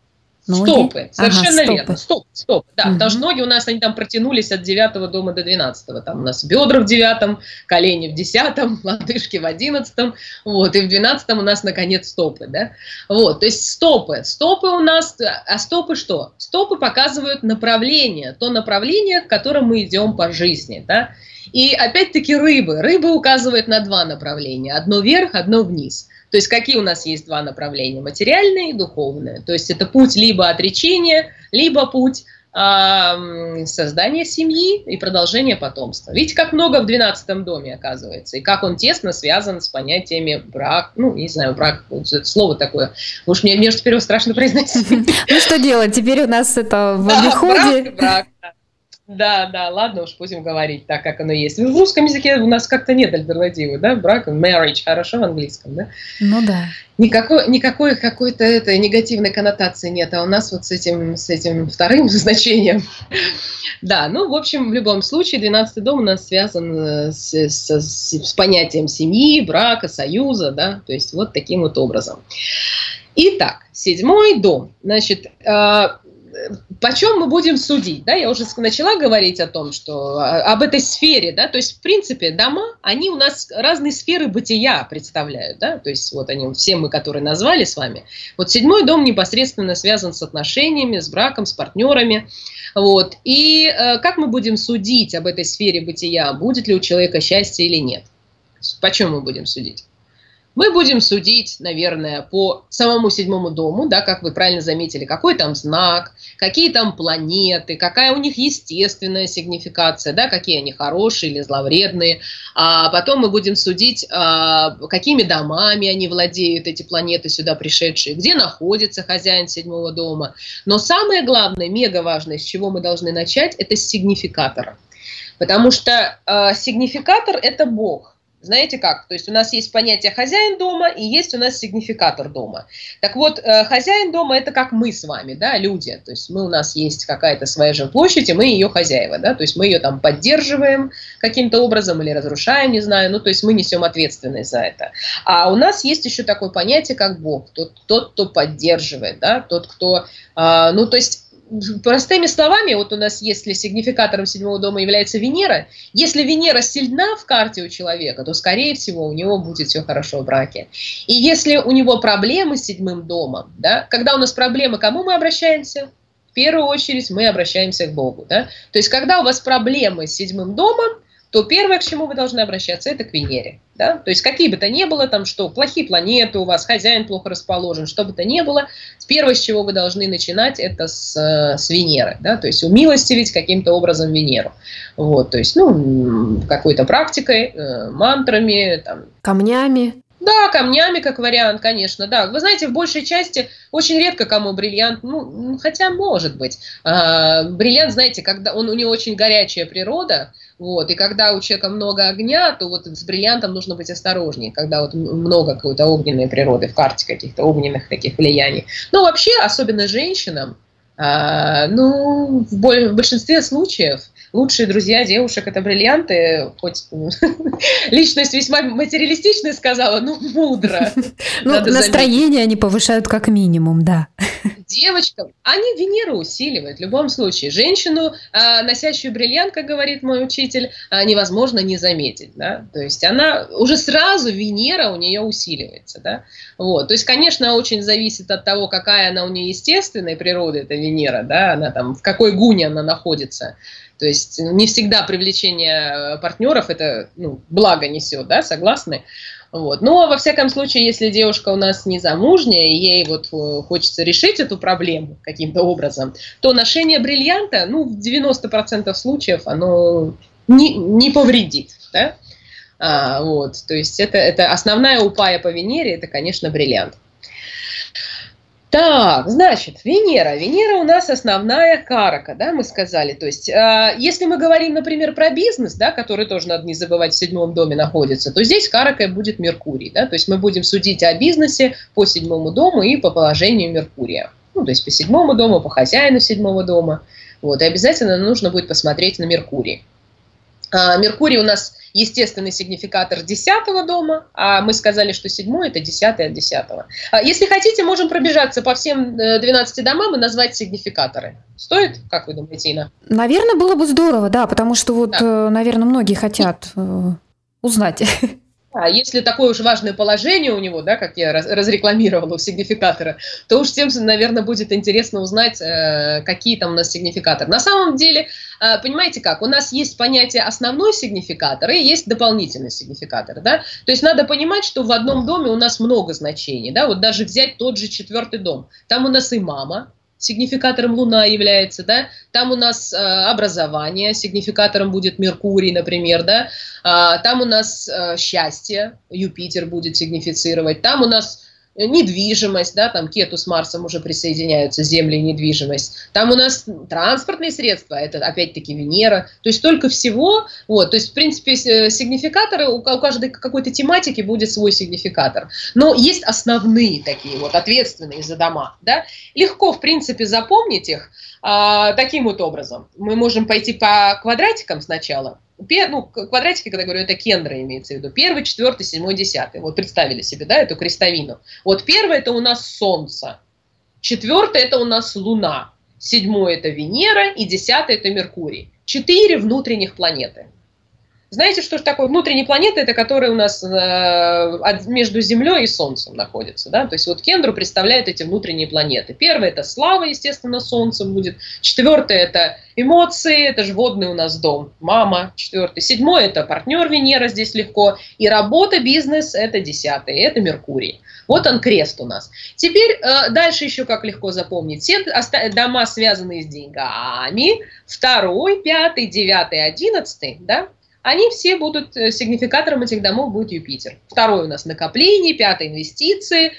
Стопы, совершенно стопы. верно. Стоп. Да, потому что ноги у нас, они там протянулись от 9 дома до 12. Там у нас бедра в 9, колени в 10, лодыжки в 11. Вот, и в 12 у нас, наконец, стопы. Да? Вот, то есть стопы. Стопы у нас... А стопы что? Стопы показывают направление. То направление, в котором мы идем по жизни. Да? И опять-таки рыбы. Рыбы указывают на два направления. Одно вверх, одно вниз. То есть какие у нас есть два направления? Материальное и духовное. То есть это путь либо отречения, либо путь создания семьи и продолжения потомства. Видите, как много в 12 доме оказывается, и как он тесно связан с понятиями брак, ну, не знаю, брак, слово такое, уж мне теперь его страшно произносить. Ну, что делать, теперь у нас это в обиходе. Брак. Да, ладно уж, будем говорить так, как оно есть. В русском языке у нас как-то нет альтернативы, да, брак, marriage, хорошо в английском, да? Ну да. Никакой какой-то негативной коннотации нет, а у нас вот с этим вторым значением. Да, ну, в общем, в любом случае, 12-й дом у нас связан с понятием семьи, брака, союза, да, то есть вот таким вот образом. Итак, 7-й дом, значит... Почем мы будем судить? Да? Я уже начала говорить о том, что об этой сфере, да, то есть в принципе дома, они у нас разные сферы бытия представляют, да, то есть вот они, все мы, которые назвали с вами. Вот 7-й дом непосредственно связан с отношениями, с браком, с партнерами, вот. И как мы будем судить об этой сфере бытия, будет ли у человека счастье или нет? Почем мы будем судить? Мы будем судить, наверное, по самому 7-му дому, да, как вы правильно заметили, какой там знак, какие там планеты, какая у них естественная сигнификация, да, какие они хорошие или зловредные. А потом мы будем судить, какими домами они владеют, эти планеты сюда пришедшие, где находится хозяин 7-го дома. Но самое главное, мега важное, с чего мы должны начать, это с сигнификатора. Потому что сигнификатор – это Бог. Знаете как? То есть у нас есть понятие хозяин дома и есть у нас сигнификатор дома. Так вот, хозяин дома – это как мы с вами, да, люди. То есть у нас есть какая-то своя жилплощадь, и мы ее хозяева, да, то есть мы ее там поддерживаем каким-то образом или разрушаем, не знаю, ну то есть мы несем ответственность за это. А у нас есть еще такое понятие, как Бог, тот, кто поддерживает, да, тот, кто, ну то есть… Простыми словами, вот у нас, если сигнификатором 7-го дома является Венера, если Венера сильна в карте у человека, то, скорее всего, у него будет все хорошо в браке. И если у него проблемы с 7-м домом, да, когда у нас проблемы, к кому мы обращаемся? В первую очередь мы обращаемся к Богу. Да? То есть, когда у вас проблемы с 7-м домом, то первое, к чему вы должны обращаться, это к Венере. Да? То есть, какие бы то ни было, там, что плохие планеты у вас, хозяин плохо расположен, что бы то ни было, первое, с чего вы должны начинать, это с Венеры. Да? То есть, умилостивить каким-то образом Венеру. Вот, то есть, ну, какой-то практикой, мантрами. Там. Камнями. Да, камнями как вариант, конечно, да. Вы знаете, в большей части очень редко кому бриллиант, ну, хотя может быть. Бриллиант, знаете, когда у него очень горячая природа, вот, и когда у человека много огня, то вот с бриллиантом нужно быть осторожнее, когда вот много какой-то огненной природы в карте, каких-то огненных таких влияний. Но вообще, особенно женщинам, ну, в большинстве случаев лучшие друзья девушек – это бриллианты, хоть личность весьма материалистичная сказала, но мудро. Ну, настроение они повышают как минимум, да. Девочкам, они Венеру усиливают в любом случае. Женщину, носящую бриллиант, как говорит мой учитель, невозможно не заметить. Да? То есть она уже сразу, Венера у нее усиливается. Да? Вот. То есть, конечно, очень зависит от того, какая она у нее естественной природы, эта Венера, да? Она там, в какой гуне она находится. То есть не всегда привлечение партнеров это благо несет, да, согласны? Вот. Но во всяком случае, если девушка у нас не замужняя, и ей вот хочется решить эту проблему каким-то образом, то ношение бриллианта, в 90% случаев оно не повредит, да? Вот. То есть это основная упая по Венере, это, конечно, бриллиант. Так, значит, Венера. Венера у нас основная карака, да, мы сказали. То есть, если мы говорим, например, про бизнес, да, который тоже, надо не забывать, в 7-м доме находится, то здесь каракой будет Меркурий, да, то есть мы будем судить о бизнесе по 7-му дому и по положению Меркурия. То есть по 7-му дому, по хозяину 7-го дома. Вот, и обязательно нужно будет посмотреть на Меркурий. Меркурий у нас естественный сигнификатор 10-го дома, а мы сказали, что 7-й – это 10-й от 10-го. Если хотите, можем пробежаться по всем 12 домам и назвать сигнификаторы. Стоит? Как вы думаете, Инна? Наверное, было бы здорово, да, потому что вот, да. Наверное, многие хотят узнать. А если такое уж важное положение у него, да, как я разрекламировала у сигнификатора, то уж всем, наверное, будет интересно узнать, какие там у нас сигнификаторы. На самом деле, понимаете как, у нас есть понятие основной сигнификатор и есть дополнительный сигнификатор, да, то есть надо понимать, что в одном доме у нас много значений, да, вот даже взять тот же 4-й дом, там у нас и мама, сигнификатором Луна является, да, там у нас образование, сигнификатором будет Меркурий, например, да, там у нас счастье, Юпитер будет сигнифицировать, там у нас недвижимость, да, там Кету с Марсом уже присоединяются, Земля и недвижимость, там у нас транспортные средства, это опять-таки Венера, то есть столько всего, вот, то есть в принципе сигнификаторы, у каждой какой-то тематики будет свой сигнификатор, но есть основные такие вот, ответственные за дома, да, легко в принципе запомнить их таким вот образом, мы можем пойти по квадратикам сначала. Ну, квадратики, когда говорю, это кендры имеется в виду. 1, 4, 7, 10. Вот представили себе, да, эту крестовину. Вот 1 это у нас Солнце, 4 это у нас Луна, 7 это Венера и 10 это Меркурий. 4 внутренних планеты. Знаете, что же такое внутренние планеты? Это которые у нас между Землей и Солнцем находятся. Да? То есть вот кендру представляют эти внутренние планеты. 1 это слава, естественно, Солнцем будет. 4 это эмоции, это же водный у нас дом, мама. 4. 7 это партнер Венера, здесь легко. И работа, бизнес, это 10, это Меркурий. Вот он крест у нас. Теперь дальше еще как легко запомнить. Все дома, связанные с деньгами, 2, 5, 9, 11, да? Они все будут, сигнификатором этих домов будет Юпитер. 2 у нас накопление, 5 инвестиции,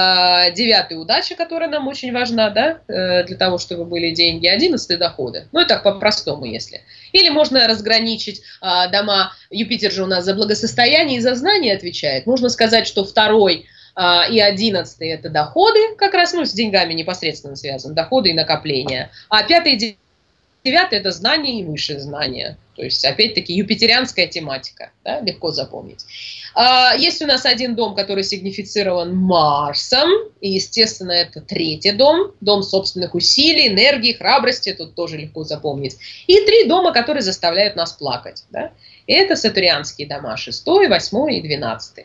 9 удача, которая нам очень важна, да, для того, чтобы были деньги, 11 доходы. Ну, это так по-простому, если. Или можно разграничить дома, Юпитер же у нас за благосостояние и за знания отвечает. Можно сказать, что 2 и 11 это доходы, как раз, ну, с деньгами непосредственно связаны, доходы и накопления. А 5 и 9 это знания и высшие знания. То есть, опять-таки, юпитерианская тематика, да, легко запомнить. Есть у нас один дом, который сигнифицирован Марсом, и, естественно, это 3-й дом, дом собственных усилий, энергии, храбрости, тут тоже легко запомнить. И 3 дома, которые заставляют нас плакать, да. И это сатурнианские дома, 6, 8 и 12.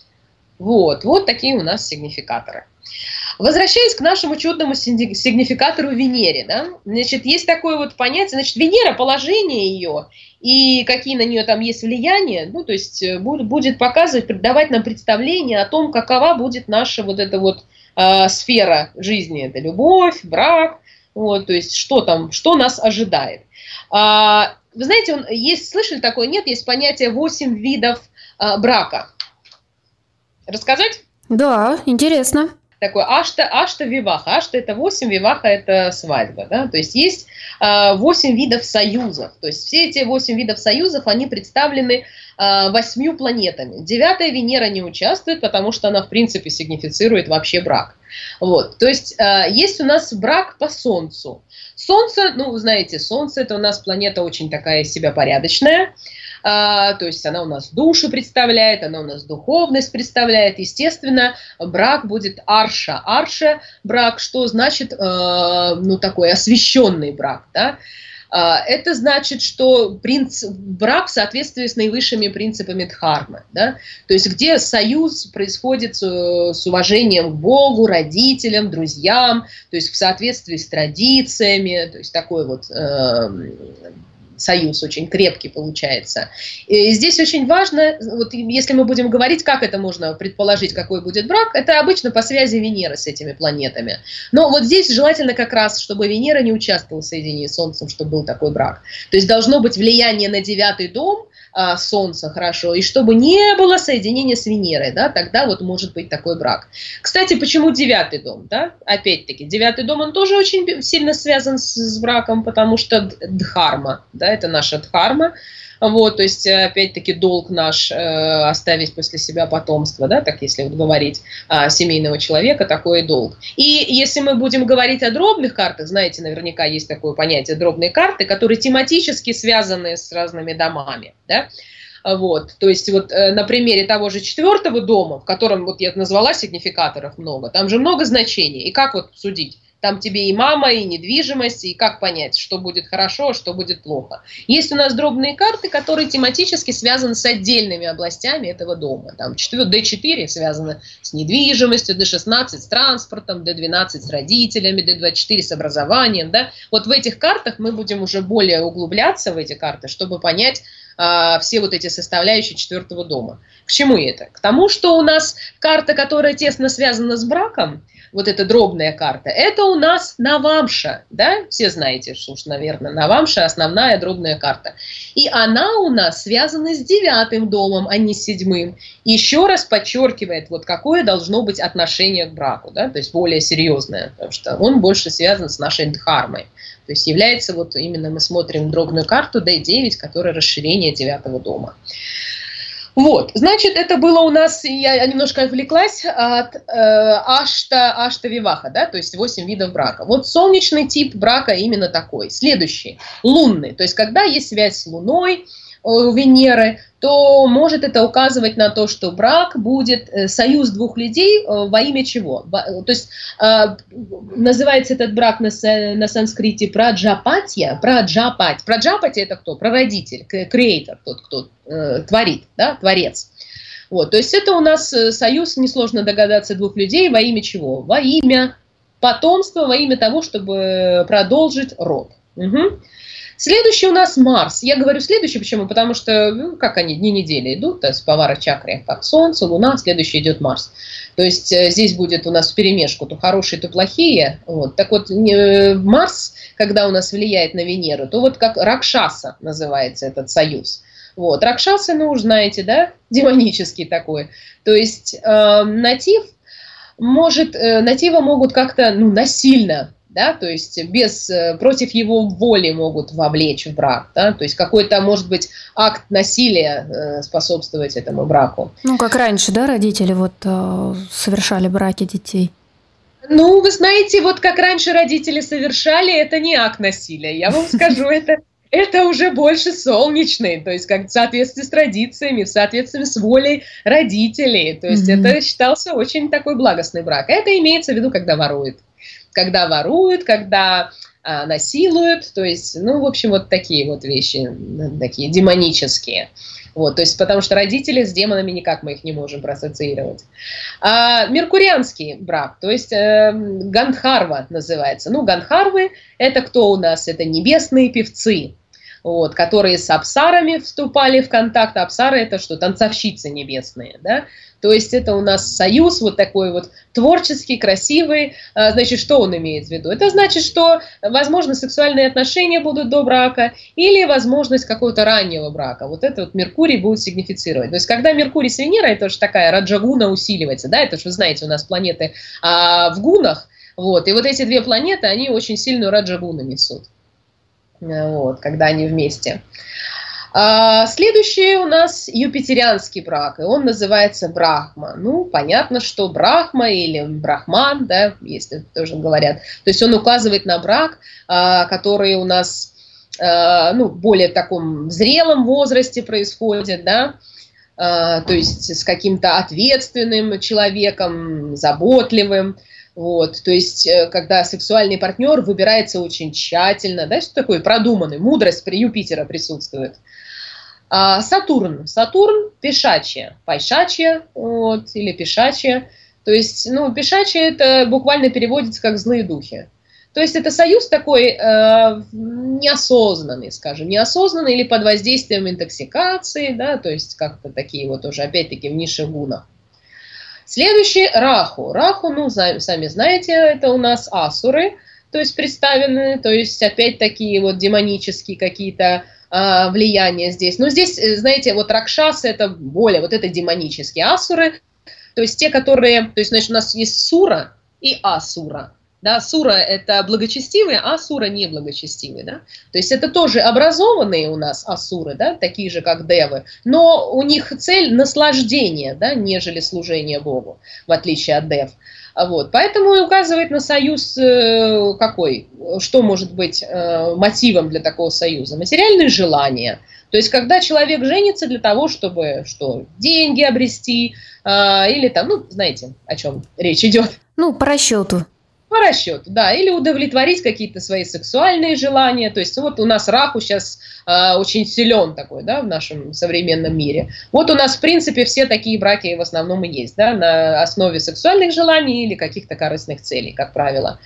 Вот такие у нас сигнификаторы. Возвращаясь к нашему чудному сигнификатору Венере, да, значит, есть такое вот понятие, значит, Венера, положение ее и какие на нее там есть влияния, ну, то есть будет показывать, давать нам представление о том, какова будет наша вот эта вот сфера жизни, это любовь, брак, вот, то есть что там, что нас ожидает. Вы знаете, слышали такое, нет, есть понятие 8 видов брака. Рассказать? Да, интересно. Такое ашта виваха. Ашта это 8, виваха это свадьба. Да? То есть есть 8 видов союзов. То есть все эти 8 видов союзов, они представлены 8 планетами. 9-я Венера не участвует, потому что она в принципе сигнифицирует вообще брак. Вот. То есть есть у нас брак по Солнцу. Солнце, ну вы знаете, Солнце это у нас планета очень такая из себя порядочная. То есть она у нас душу представляет, она у нас духовность представляет. Естественно, брак будет арша. Арша брак, что значит, ну, такой освященный брак, да? Это значит, что брак в соответствии с наивысшими принципами дхармы, да? То есть где союз происходит с уважением к Богу, родителям, друзьям, то есть в соответствии с традициями, то есть такой вот союз очень крепкий получается. И здесь очень важно, вот если мы будем говорить, как это можно предположить, какой будет брак, это обычно по связи Венеры с этими планетами. Но вот здесь желательно как раз, чтобы Венера не участвовала в соединении с Солнцем, чтобы был такой брак. То есть должно быть влияние на 9-й дом Солнца, хорошо, и чтобы не было соединения с Венерой, да, тогда вот может быть такой брак. Кстати, почему 9-й дом, да? Опять-таки, 9-й дом, он тоже очень сильно связан с браком, потому что дхарма, да, это наша дхарма, вот, то есть, опять-таки, долг наш оставить после себя потомство, да, так если вот говорить семейного человека, такой долг. И если мы будем говорить о дробных картах, знаете, наверняка есть такое понятие дробные карты, которые тематически связаны с разными домами, да. Вот, то есть вот на примере того же 4-го дома, в котором вот я назвала сигнификаторов много, там же много значений. И как вот судить? Там тебе и мама, и недвижимость, и как понять, что будет хорошо, а что будет плохо. Есть у нас дробные карты, которые тематически связаны с отдельными областями этого дома. Там D4 связано с недвижимостью, D16 с транспортом, D12 с родителями, D24 с образованием. Да? Вот в этих картах мы будем уже более углубляться в эти карты, чтобы понять все вот эти составляющие 4-го дома. К чему это? К тому, что у нас карта, которая тесно связана с браком, вот эта дробная карта, это у нас Навамша, да, все знаете, что уж, наверное, Навамша основная дробная карта. И она у нас связана с 9-м домом, а не с 7-м. Еще раз подчеркивает, вот какое должно быть отношение к браку, да, то есть более серьезное, потому что он больше связан с нашей дхармой. То есть является вот именно мы смотрим дробную карту D9, которая расширение 9-го дома. Вот, значит, это было у нас, я немножко отвлеклась от Ашта Виваха, да, то есть 8 видов брака. Вот солнечный тип брака именно такой. Следующий, лунный, то есть когда есть связь с Луной у Венеры, то может это указывать на то, что брак будет союз двух людей во имя чего? То есть называется этот брак на санскрите праджапатья. Праджапати это кто? Прародитель, креатор, тот, кто творит, да, творец. Вот, то есть это у нас союз, несложно догадаться, двух людей во имя чего? Во имя потомства, во имя того, чтобы продолжить род. Угу. Следующий у нас Марс. Я говорю следующий, почему? Потому что, ну, как они, дни недели идут, то есть по вара-чакре, как Солнце, Луна, следующий идет Марс. То есть здесь будет у нас вперемешку то хорошие, то плохие. Вот. Так вот, Марс, когда у нас влияет на Венеру, то вот как Ракшаса называется этот союз. Вот. Ракшаса, ну уж знаете, да, демонический такой. То есть натива могут как-то, ну, насильно, да, то есть против его воли могут вовлечь в брак, да, то есть какой-то, может быть, акт насилия способствовать этому браку. Ну, как раньше, да, родители вот совершали браки детей? Ну, вы знаете, вот как раньше родители совершали, это не акт насилия, я вам скажу, это уже больше солнечный, то есть как в соответствии с традициями, в соответствии с волей родителей, то есть это считался очень такой благостный брак. Это имеется в виду, когда воруют. Когда насилуют, то есть, ну, в общем, вот такие вот вещи, такие демонические. Вот, то есть, потому что родители с демонами никак мы их не можем проассоциировать. Меркурианский брак, то есть Гандхарва называется. Ну, Гандхарвы – это кто у нас? Это небесные певцы, вот, которые с апсарами вступали в контакт. Апсары – это что? Танцовщицы небесные, да? То есть это у нас союз вот такой вот творческий, красивый. Значит, что он имеет в виду? Это значит, что, возможно, сексуальные отношения будут до брака или возможность какого-то раннего брака. Вот это вот Меркурий будет сигнифицировать. То есть когда Меркурий с Венерой, это же такая раджагуна усиливается, да, это же, вы знаете, у нас планеты в гунах, вот, и вот эти две планеты, они очень сильную раджагуну несут, вот, когда они вместе. Следующий у нас юпитерианский брак, и он называется Брахма. Ну, понятно, что Брахма или Брахман, да, если тоже говорят, то есть он указывает на брак, который у нас, ну, более в таком зрелом возрасте происходит, да, то есть с каким-то ответственным человеком, заботливым. Вот, то есть, когда сексуальный партнер выбирается очень тщательно, да, что такое продуманный, мудрость при Юпитера присутствует. Сатурн пешачья, пайшачья, вот, или пешачья, то есть, ну, пешачья это буквально переводится как злые духи. То есть это союз такой неосознанный, скажем, неосознанный или под воздействием интоксикации, да, то есть как-то такие вот уже, опять-таки, в низших гунах. Следующий Раху. Раху, ну, сами знаете, это у нас асуры, то есть представлены, то есть опять такие вот демонические какие-то влияния здесь. Но здесь, знаете, вот Ракшасы это более, вот это демонические асуры, то есть те, которые, то есть, значит, у нас есть сура и асура, Да, сура – это благочестивые, а асура – неблагочестивые. Да? То есть это тоже образованные у нас асуры, да, такие же, как девы, но у них цель – наслаждение, да, нежели служение Богу, в отличие от дев. Вот. Поэтому и указывает на союз какой? Что может быть мотивом для такого союза? Материальные желания. То есть когда человек женится для того, чтобы что? Деньги обрести, или там, ну, знаете, о чем речь идет. Ну, по расчету. По расчету, да, или удовлетворить какие-то свои сексуальные желания. То есть вот у нас Раху сейчас очень силен такой, да, в нашем современном мире. Вот у нас, в принципе, все такие браки в основном и есть, да, на основе сексуальных желаний или каких-то корыстных целей, как правило.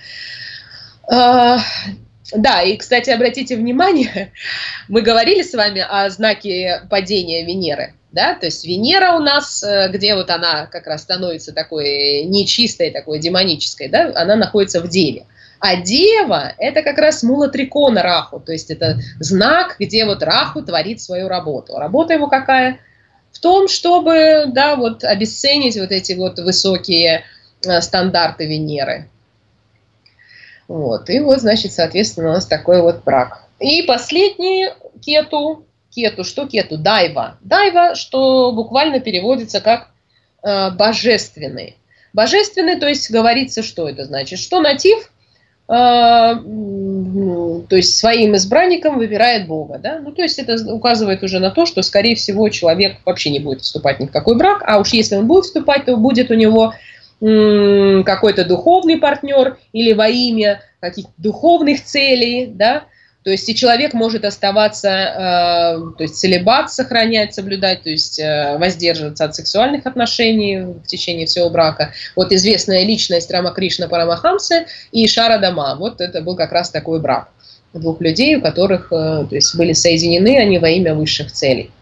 Да, и, кстати, обратите внимание, мы говорили с вами о знаке падения Венеры, да, то есть Венера у нас, где вот она как раз становится такой нечистой, такой демонической, да, она находится в Деве. А Дева – это как раз мула трикона Раху, то есть это знак, где вот Раху творит свою работу. Работа его какая? В том, чтобы, да, вот обесценить вот эти вот высокие стандарты Венеры. Вот, и вот, значит, соответственно, у нас такой вот брак. И последний кету. Кету, что кету? Дайва. Дайва, что буквально переводится как божественный. Божественный, то есть говорится, что это значит? Что натив, то есть своим избранником выбирает Бога. Да? Ну, то есть это указывает уже на то, что, скорее всего, человек вообще не будет вступать ни в какой брак, а уж если он будет вступать, то будет у него какой-то духовный партнер или во имя каких-то духовных целей, да, то есть и человек может оставаться, то есть целибат сохранять, соблюдать, то есть воздерживаться от сексуальных отношений в течение всего брака. Вот известная личность Рамакришна Парамахамсы и Шарадама, вот это был как раз такой брак двух людей, у которых, то есть были соединены они во имя высших целей.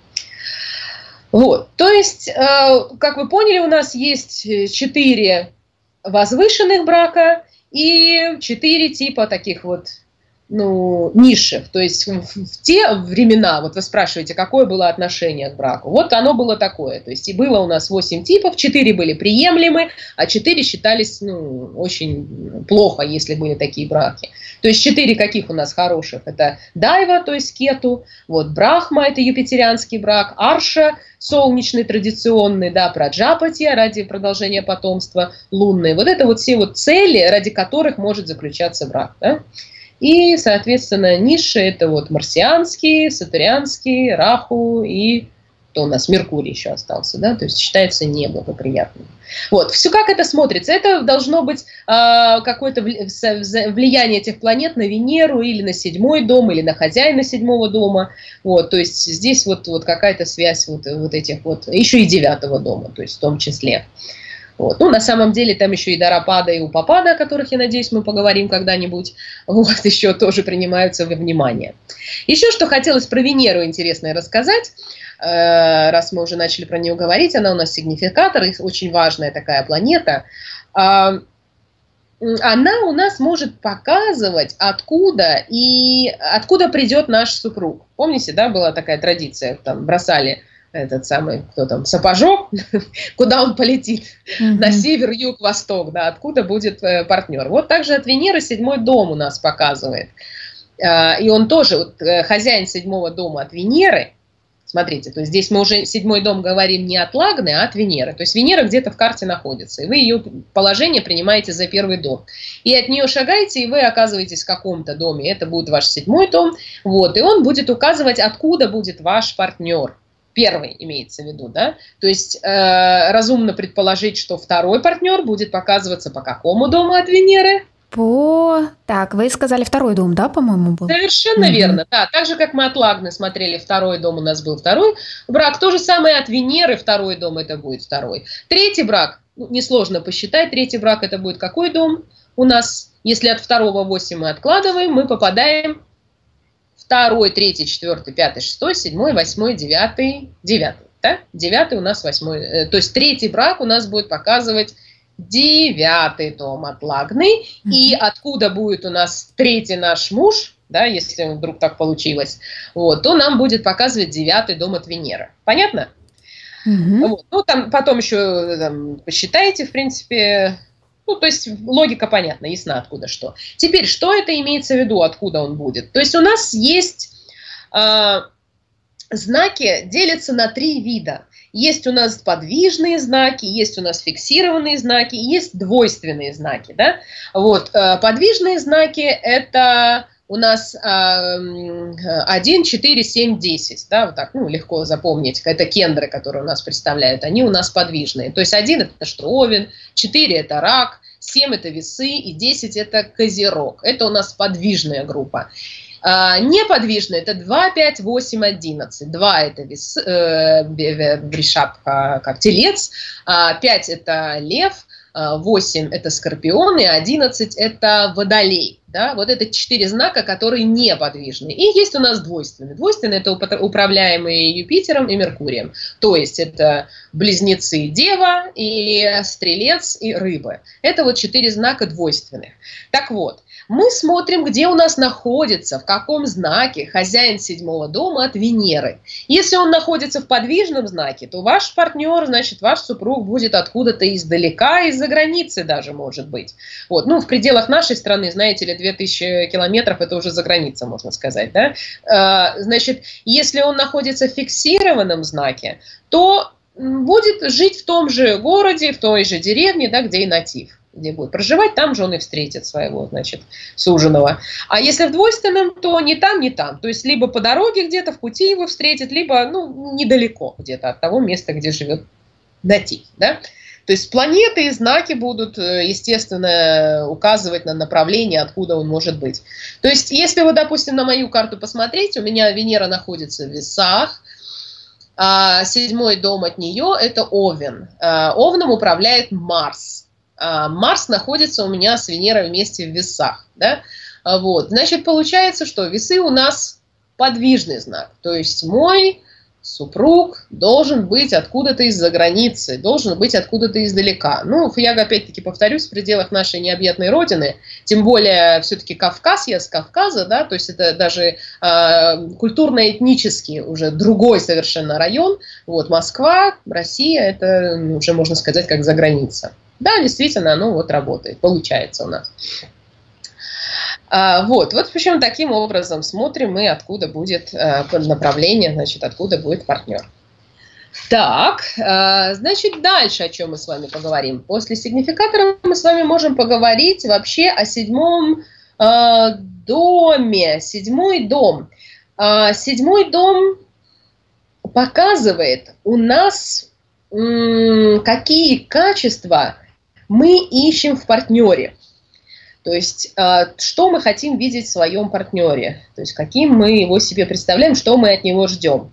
Вот, то есть, как вы поняли, у нас есть 4 возвышенных брака и 4 типа таких вот, ну, низших. То есть в те времена, вот вы спрашиваете, какое было отношение к браку, вот оно было такое. То есть и было у нас 8 типов, 4 были приемлемы, а 4 считались, ну, очень плохо, если были такие браки. То есть 4 каких у нас хороших? Это Дайва, то есть кету, вот Брахма, это юпитерианский брак, Арша, солнечный, традиционный, да, Праджапати, ради продолжения потомства, лунный. Вот это вот все вот цели, ради которых может заключаться брак, да? И, соответственно, ниши – это вот марсианский, сатурнианский, Раху и то у нас Меркурий еще остался, да, то есть считается неблагоприятным. Вот, все как это смотрится? Это должно быть какое-то влияние этих планет на Венеру или на 7-й дом, или на хозяина 7-го дома. Вот, то есть здесь вот какая-то связь вот этих вот, еще и 9-го дома, то есть в том числе. Вот. Ну, на самом деле, там еще и Дарапада, и Упапада, о которых, я надеюсь, мы поговорим когда-нибудь, вот, еще тоже принимаются во внимание. Еще что хотелось про Венеру интересное рассказать, раз мы уже начали про нее говорить, она у нас сигнификатор, очень важная такая планета. Она у нас может показывать, откуда придет наш супруг. Помните, да, была такая традиция, там бросали этот самый, кто там, сапожок, куда он полетит, на север, юг, восток, да, откуда будет партнер. Вот также от Венеры 7-й дом у нас показывает. И он тоже, вот, хозяин 7-го дома от Венеры, смотрите, то есть здесь мы уже 7-й дом говорим не от Лагны, а от Венеры. То есть Венера где-то в карте находится, и вы ее положение принимаете за 1-й дом. И от нее шагаете, и вы оказываетесь в каком-то доме. Это будет ваш 7-й дом, вот, и он будет указывать, откуда будет ваш партнер. 1-й имеется в виду, да? То есть разумно предположить, что 2-й партнер будет показываться по какому дому от Венеры? Так, вы сказали 2-й дом, да, по-моему, был? Совершенно верно, да. Так же, как мы от Лагны смотрели, 2-й дом у нас был 2-й брак, то же самое от Венеры 2-й дом это будет 2-й. 3-й брак, ну, несложно посчитать, 3-й брак это будет какой дом у нас? Если от 2-го 8 мы откладываем, мы попадаем 2-й, 3-й, 4-й, 5-й, 6-й, 7-й, 8-й, 9-й, 9-й, да? 9-й у нас 8-й, то есть 3-й брак у нас будет показывать 9-й дом от Лагны, и откуда будет у нас 3-й наш муж, да, если вдруг так получилось, вот, то нам будет показывать 9-й дом от Венеры. Понятно? Вот. Ну, там потом еще там, посчитайте, в принципе, Ну, то есть логика понятна, ясна, откуда что. Теперь, что это имеется в виду, откуда он будет? То есть у нас есть знаки, делятся на 3 вида. Есть у нас подвижные знаки, есть у нас фиксированные знаки, есть двойственные знаки. Да? Вот, подвижные знаки – это у нас 1, 4, 7, 10. Да? Вот так, ну, легко запомнить. Это кендры, которые у нас представляют, они у нас подвижные. То есть 1 – это что? Овен, 4 – это рак, 7 – это весы и 10 – это козерог. Это у нас подвижная группа. Неподвижные – это 2, 5, 8, 11. 2 – это вришаб, как телец, 5 – это лев, 8 – это скорпион и 11 – это водолей. Да? Вот это 4 знака, которые неподвижны. И есть у нас двойственные. Двойственные – это управляемые Юпитером и Меркурием. То есть это близнецы Дева, и Стрелец, и Рыбы. Это вот 4 знака двойственных. Так вот, мы смотрим, где у нас находится, в каком знаке хозяин 7-го дома от Венеры. Если он находится в подвижном знаке, то ваш партнер, значит, ваш супруг будет откуда-то издалека, из-за границы даже, может быть. Вот. Ну, в пределах нашей страны, знаете ли, 2000 километров – это уже за граница, можно сказать. Да? Значит, если он находится в фиксированном знаке, то будет жить в том же городе, в той же деревне, да, где и натив. Где будет проживать, там же он и встретит своего, значит, суженого. А если в двойственном, то ни там, ни там. То есть либо по дороге где-то, в пути его встретит, либо, ну, недалеко где-то от того места, где живет натив. Да? То есть планеты и знаки будут, естественно, указывать на направление, откуда он может быть. То есть если вы, допустим, на мою карту посмотреть, у меня Венера находится в Весах, 7-й дом от нее – это Овен. Овном управляет Марс. Марс находится у меня с Венерой вместе в Весах. Да? Вот. Значит, получается, что Весы у нас подвижный знак. То есть мой супруг должен быть откуда-то из-за границы, должен быть откуда-то издалека. Ну, я опять-таки повторюсь, в пределах нашей необъятной родины, тем более все-таки Кавказ, я с Кавказа, да, то есть это даже культурно-этнически уже другой совершенно район. Вот Москва, Россия, это уже можно сказать как за граница. Да, действительно, оно вот работает, получается у нас. Вот почему таким образом смотрим мы, откуда будет направление, значит, откуда будет партнер. Так, значит, дальше о чем мы с вами поговорим. После сигнификатора мы с вами можем поговорить вообще о 7-м доме. 7-й дом. 7-й дом показывает у нас, какие качества мы ищем в партнере. То есть, что мы хотим видеть в своем партнере, то есть, каким мы его себе представляем, что мы от него ждем.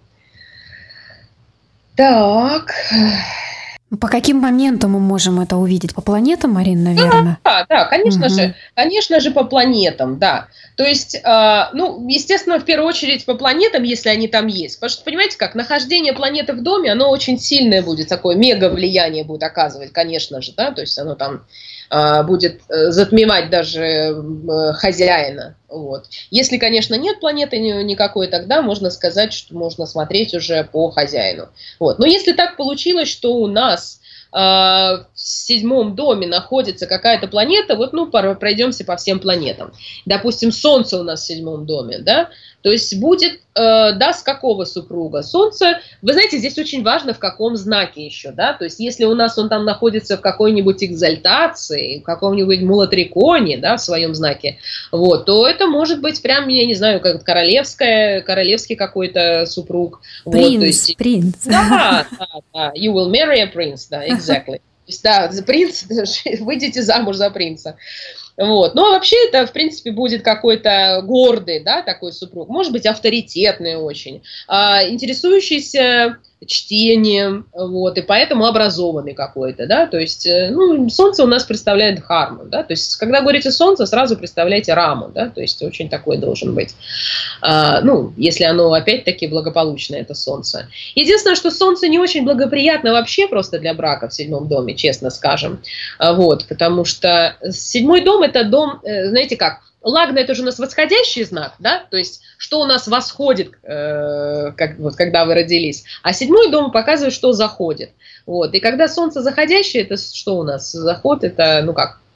Так. По каким моментам мы можем это увидеть? По планетам, Марина, наверное? Да, конечно же, по планетам, да. То есть, ну, естественно, в первую очередь по планетам, если они там есть. Потому что, понимаете как, нахождение планеты в доме, оно очень сильное будет, такое мега влияние будет оказывать, конечно же, да, то есть оно там будет затмевать даже хозяина. Вот. Если, конечно, нет планеты никакой, тогда можно сказать, что можно смотреть уже по хозяину. Вот. Но если так получилось, что у нас в 7-м доме находится какая-то планета, вот, ну, пройдемся по всем планетам. Допустим, Солнце у нас в 7-м доме, да, то есть будет, да, с какого супруга? Солнце, вы знаете, здесь очень важно, в каком знаке еще, да, то есть если у нас он там находится в какой-нибудь экзальтации, в каком-нибудь мулатриконе, да, в своем знаке, вот, то это может быть прям, я не знаю, как королевский какой-то супруг. Принц, вот, то есть, принц. Да, you will marry a prince, да, exactly. То есть, да, принц, выйдите замуж за принца. Вот. Ну, а вообще это, в принципе, будет какой-то гордый, да, такой супруг, может быть, авторитетный очень, интересующийся чтением, вот, и поэтому образованный какой-то, да, то есть, ну, Солнце у нас представляет дхарму, да, то есть, когда говорите Солнце, сразу представляете раму, да, то есть, очень такой должен быть, ну, если оно, опять-таки, благополучное, это Солнце. Единственное, что Солнце не очень благоприятно вообще просто для брака в 7-м доме, честно скажем, вот, потому что 7-й дом – это дом, знаете как, Лагна – это же у нас восходящий знак, да, то есть что у нас восходит, вот, когда вы родились, а 7-й дом показывает, что заходит. Вот. И когда солнце заходящее, это что у нас? Заход – это, ну как,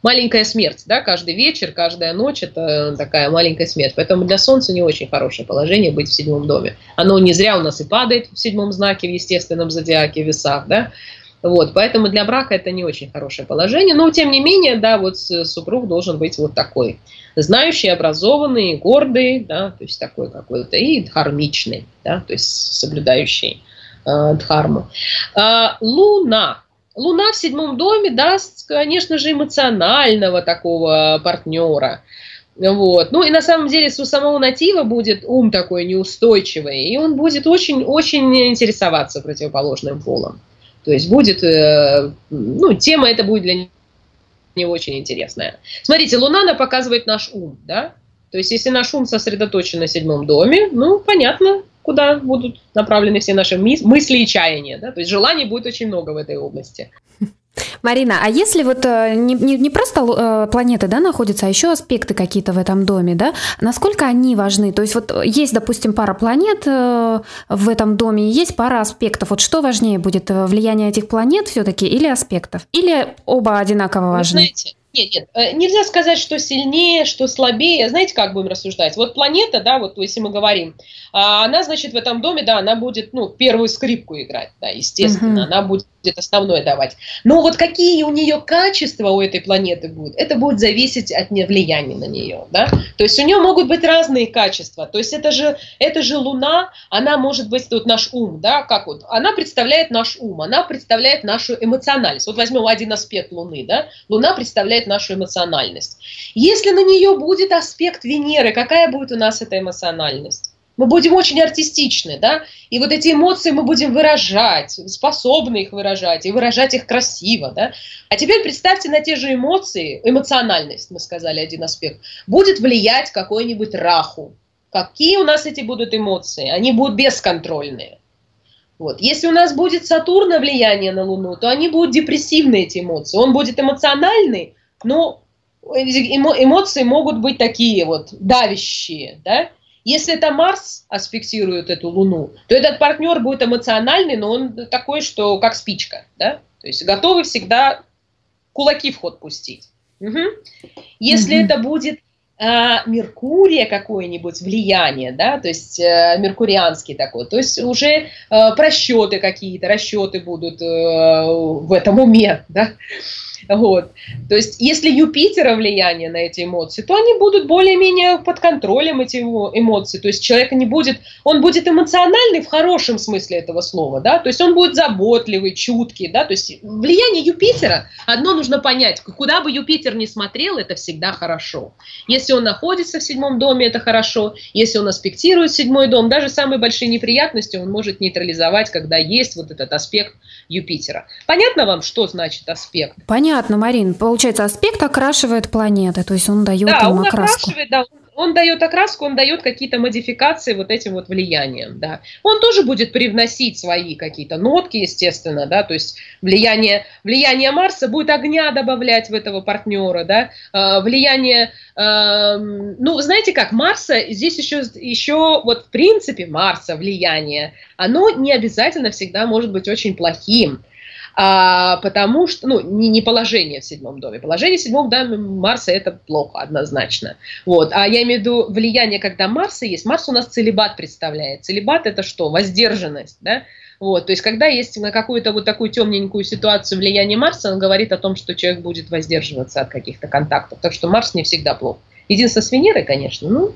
маленькая смерть, да, каждый вечер, каждая ночь – это такая маленькая смерть. Поэтому для Солнца не очень хорошее положение быть в 7 доме. Оно не зря у нас и падает в 7 знаке, в естественном зодиаке, в весах, да. Вот, поэтому для брака это не очень хорошее положение. Но, тем не менее, да, вот супруг должен быть вот такой. Знающий, образованный, гордый, да, то есть такой какой-то, и дхармичный, да, то есть соблюдающий дхарму. Луна. Луна в 7 доме даст, конечно же, эмоционального такого партнера. Вот. Ну и на самом деле у самого натива будет ум такой неустойчивый, и он будет очень-очень интересоваться противоположным полом. То есть будет, ну, тема эта будет для него очень интересная. Смотрите, Луна, она показывает наш ум, да? То есть если наш ум сосредоточен на 7 доме, ну, понятно, куда будут направлены все наши мысли и чаяния, да? То есть желаний будет очень много в этой области. Марина, а если вот не просто планеты, да, находятся, а еще аспекты какие-то в этом доме, да, насколько они важны? То есть вот есть, допустим, пара планет в этом доме, есть пара аспектов. Вот что важнее будет, влияние этих планет все-таки или аспектов? Или оба одинаково важны? Вы знаете, нет, нельзя сказать, что сильнее, что слабее. Знаете, как будем рассуждать? Вот планета, да, вот если мы говорим, она, значит, в этом доме, да, она будет, ну, первую скрипку играть, да, естественно, она будет основное давать. Но вот какие у нее качества у этой планеты будут, это будет зависеть от влияния на нее, да. То есть у нее могут быть разные качества. То есть это же Луна, она может быть, тут наш ум, да, как вот, она представляет наш ум, она представляет нашу эмоциональность. Вот возьмем один аспект Луны, да, Луна представляет нашу эмоциональность. Если на нее будет аспект Венеры, какая будет у нас эта эмоциональность? Мы будем очень артистичны, да, и вот эти эмоции мы будем выражать, способны их выражать, и выражать их красиво, да. А теперь представьте на те же эмоции, эмоциональность, мы сказали, один аспект, будет влиять какой-нибудь Раху. Какие у нас эти будут эмоции? Они будут бесконтрольные. Вот. Если у нас будет Сатурна влияние на Луну, то они будут депрессивные, эти эмоции. Он будет эмоциональный, но эмоции могут быть такие вот давящие, да. Если это Марс аспектирует эту Луну, то этот партнер будет эмоциональный, но он такой, что как спичка, да? То есть готовы всегда кулаки в ход пустить. Угу. Если это будет Меркурия какое-нибудь влияние, да, то есть меркурианский такой, то есть уже просчеты какие-то, расчеты будут в этом уме, да. Вот. То есть, если Юпитера влияние на эти эмоции, то они будут более-менее под контролем, эти эмоции. То есть, человек не будет, он будет эмоциональный в хорошем смысле этого слова, да, то есть, он будет заботливый, чуткий, да, то есть, влияние Юпитера, одно нужно понять, куда бы Юпитер ни смотрел, это всегда хорошо. Если он находится в 7 доме, это хорошо, если он аспектирует 7 дом, даже самые большие неприятности он может нейтрализовать, когда есть вот этот аспект Юпитера. Понятно вам, что значит аспект? Понятно, Марин. Получается, аспект окрашивает планеты, то есть он дает им окраску. Да, он дает окраску, он дает какие-то модификации вот этим вот влиянием, да. Он тоже будет привносить свои какие-то нотки, естественно, да, то есть влияние Марса будет огня добавлять в этого партнера, да, влияние, ну, знаете как, Марса, здесь еще вот в принципе Марса влияние, оно не обязательно всегда может быть очень плохим. Потому что, ну, не положение в 7 доме. Положение в 7 доме Марса – это плохо, однозначно. Вот. А я имею в виду влияние, когда Марса есть. Марс у нас целибат представляет. Целибат – это что? Воздержанность, да? Вот. То есть, когда есть на какую-то вот такую темненькую ситуацию влияние Марса, он говорит о том, что человек будет воздерживаться от каких-то контактов. Так что Марс не всегда плох. Единственное, с Венерой, конечно, ну…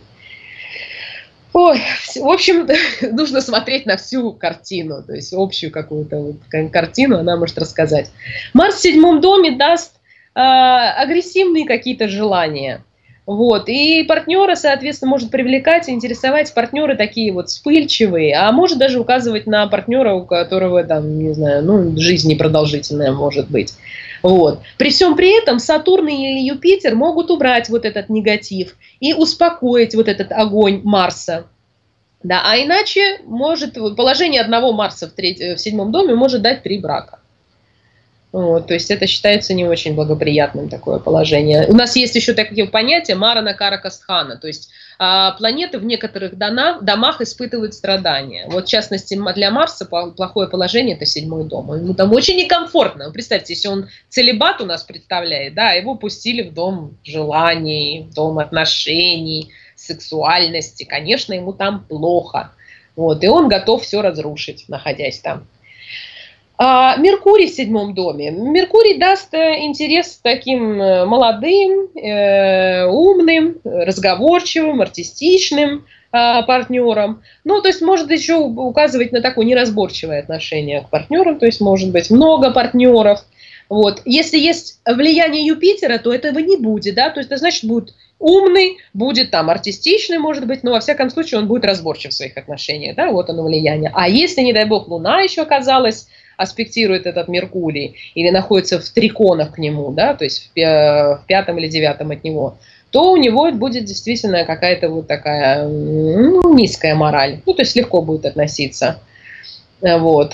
Ой, в общем, нужно смотреть на всю картину, то есть общую какую-то вот картину она может рассказать. Марс в 7 доме даст агрессивные какие-то желания. Вот, и партнера, соответственно, может привлекать и интересовать. Партнеры такие вот вспыльчивые, а может даже указывать на партнера, у которого там, не знаю, ну, жизнь непродолжительная может быть. Вот. При всем при этом Сатурн и Юпитер могут убрать вот этот негатив и успокоить вот этот огонь Марса. Да, а иначе может положение одного Марса в 7 доме может дать 3 брака. Вот, то есть это считается не очень благоприятным такое положение. У нас есть еще такие понятия Марана Каракастхана, то есть планеты в некоторых домах испытывают страдания. Вот в частности для Марса плохое положение – это 7-й дом. Ему там очень некомфортно. Представьте, если он целибат у нас представляет, да, его пустили в дом желаний, в дом отношений, сексуальности, конечно, ему там плохо. Вот, и он готов все разрушить, находясь там. Меркурий в 7-м доме. Меркурий даст интерес таким молодым, умным, разговорчивым, артистичным партнерам. Ну, то есть может еще указывать на такое неразборчивое отношение к партнерам, то есть может быть много партнеров. Вот. Если есть влияние Юпитера, то этого не будет, да, то есть это значит будет умный, будет там артистичный, может быть, но во всяком случае он будет разборчив в своих отношениях, да, вот оно влияние. А если, не дай бог, Луна еще оказалась, аспектирует этот Меркурий или находится в триконах к нему, да, то есть в 5-м или 9-м от него, то у него будет действительно какая-то вот такая низкая мораль, ну, то есть легко будет относиться вот,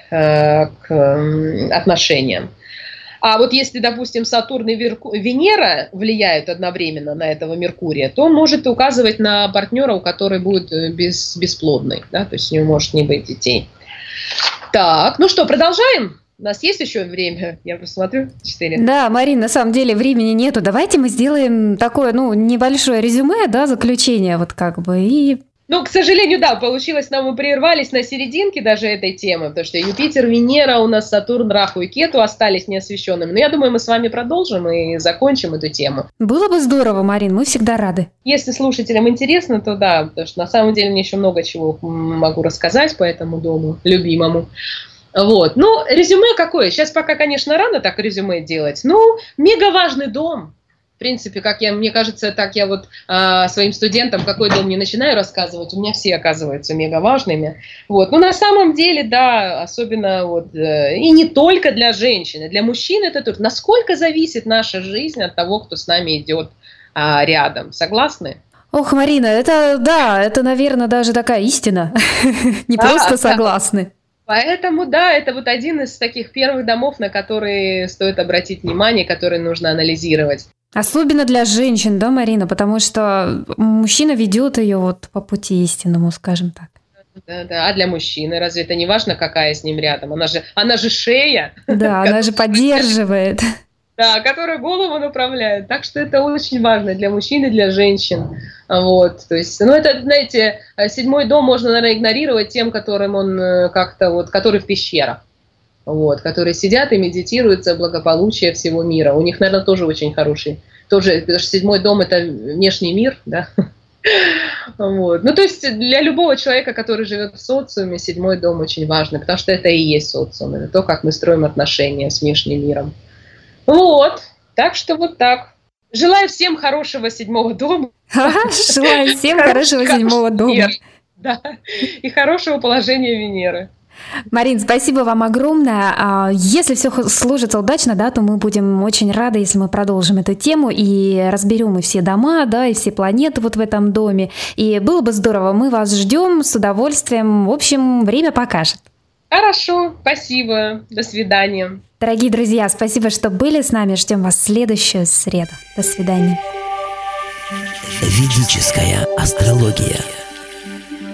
к отношениям. А вот если, допустим, Сатурн и Венера влияют одновременно на этого Меркурия, то он может указывать на партнера, у которого будет бесплодный, да, то есть у него может не быть детей. Так, ну что, продолжаем? У нас есть еще время? Я посмотрю. 4. Да, Марин, на самом деле времени нету. Давайте мы сделаем такое, небольшое резюме, да, заключение, вот как бы, и... Ну, к сожалению, да, получилось, мы прервались на серединке даже этой темы, потому что Юпитер, Венера, у нас Сатурн, Раху и Кету остались неосвещенными. Но я думаю, мы с вами продолжим и закончим эту тему. Было бы здорово, Марин, мы всегда рады. Если слушателям интересно, то да, потому что на самом деле мне еще много чего могу рассказать по этому дому любимому. Вот, ну, резюме какое? Сейчас пока, конечно, рано так резюме делать. Ну, мега важный дом. В принципе, мне кажется, так я вот своим студентам, какой дом не начинаю рассказывать, у меня все оказываются мега важными. Вот. Но на самом деле, да, особенно вот, и не только для женщин, для мужчин это тоже. Насколько зависит наша жизнь от того, кто с нами идет рядом. Согласны? Ох, Марина, это, наверное, даже такая истина. Не просто согласны. Поэтому, да, это вот один из таких первых домов, на которые стоит обратить внимание, которые нужно анализировать. Особенно для женщин, да, Марина, потому что мужчина ведет ее вот по пути истинному, скажем так. Да, а для мужчины разве это не важно, какая с ним рядом? Она же шея. Да, она же поддерживает. Да, которая голову направляет. Так что это очень важно для мужчин и для женщин. Вот, то есть, это, знаете, 7-й дом можно, наверное, игнорировать тем, которым он как-то вот, который в пещерах. Вот, которые сидят и медитируют за благополучие всего мира. У них, наверное, тоже очень хороший. Тоже, потому что 7-й дом – это внешний мир, да. Вот. Ну, то есть для любого человека, который живет в социуме, 7-й дом очень важный, потому что это и есть социум. Это то, как мы строим отношения с внешним миром. Вот. Так что вот так. Желаю всем хорошего 7-го дома. Желаю всем хорошего 7-го дома. Да. И хорошего положения Венеры. Марин, спасибо вам огромное. Если все сложится удачно, да, то мы будем очень рады, если мы продолжим эту тему и разберем и все дома, да, и все планеты вот в этом доме. И было бы здорово, мы вас ждем с удовольствием. В общем, время покажет. Хорошо, спасибо. До свидания. Дорогие друзья, спасибо, что были с нами. Ждем вас в следующую среду. До свидания. Ведическая астрология.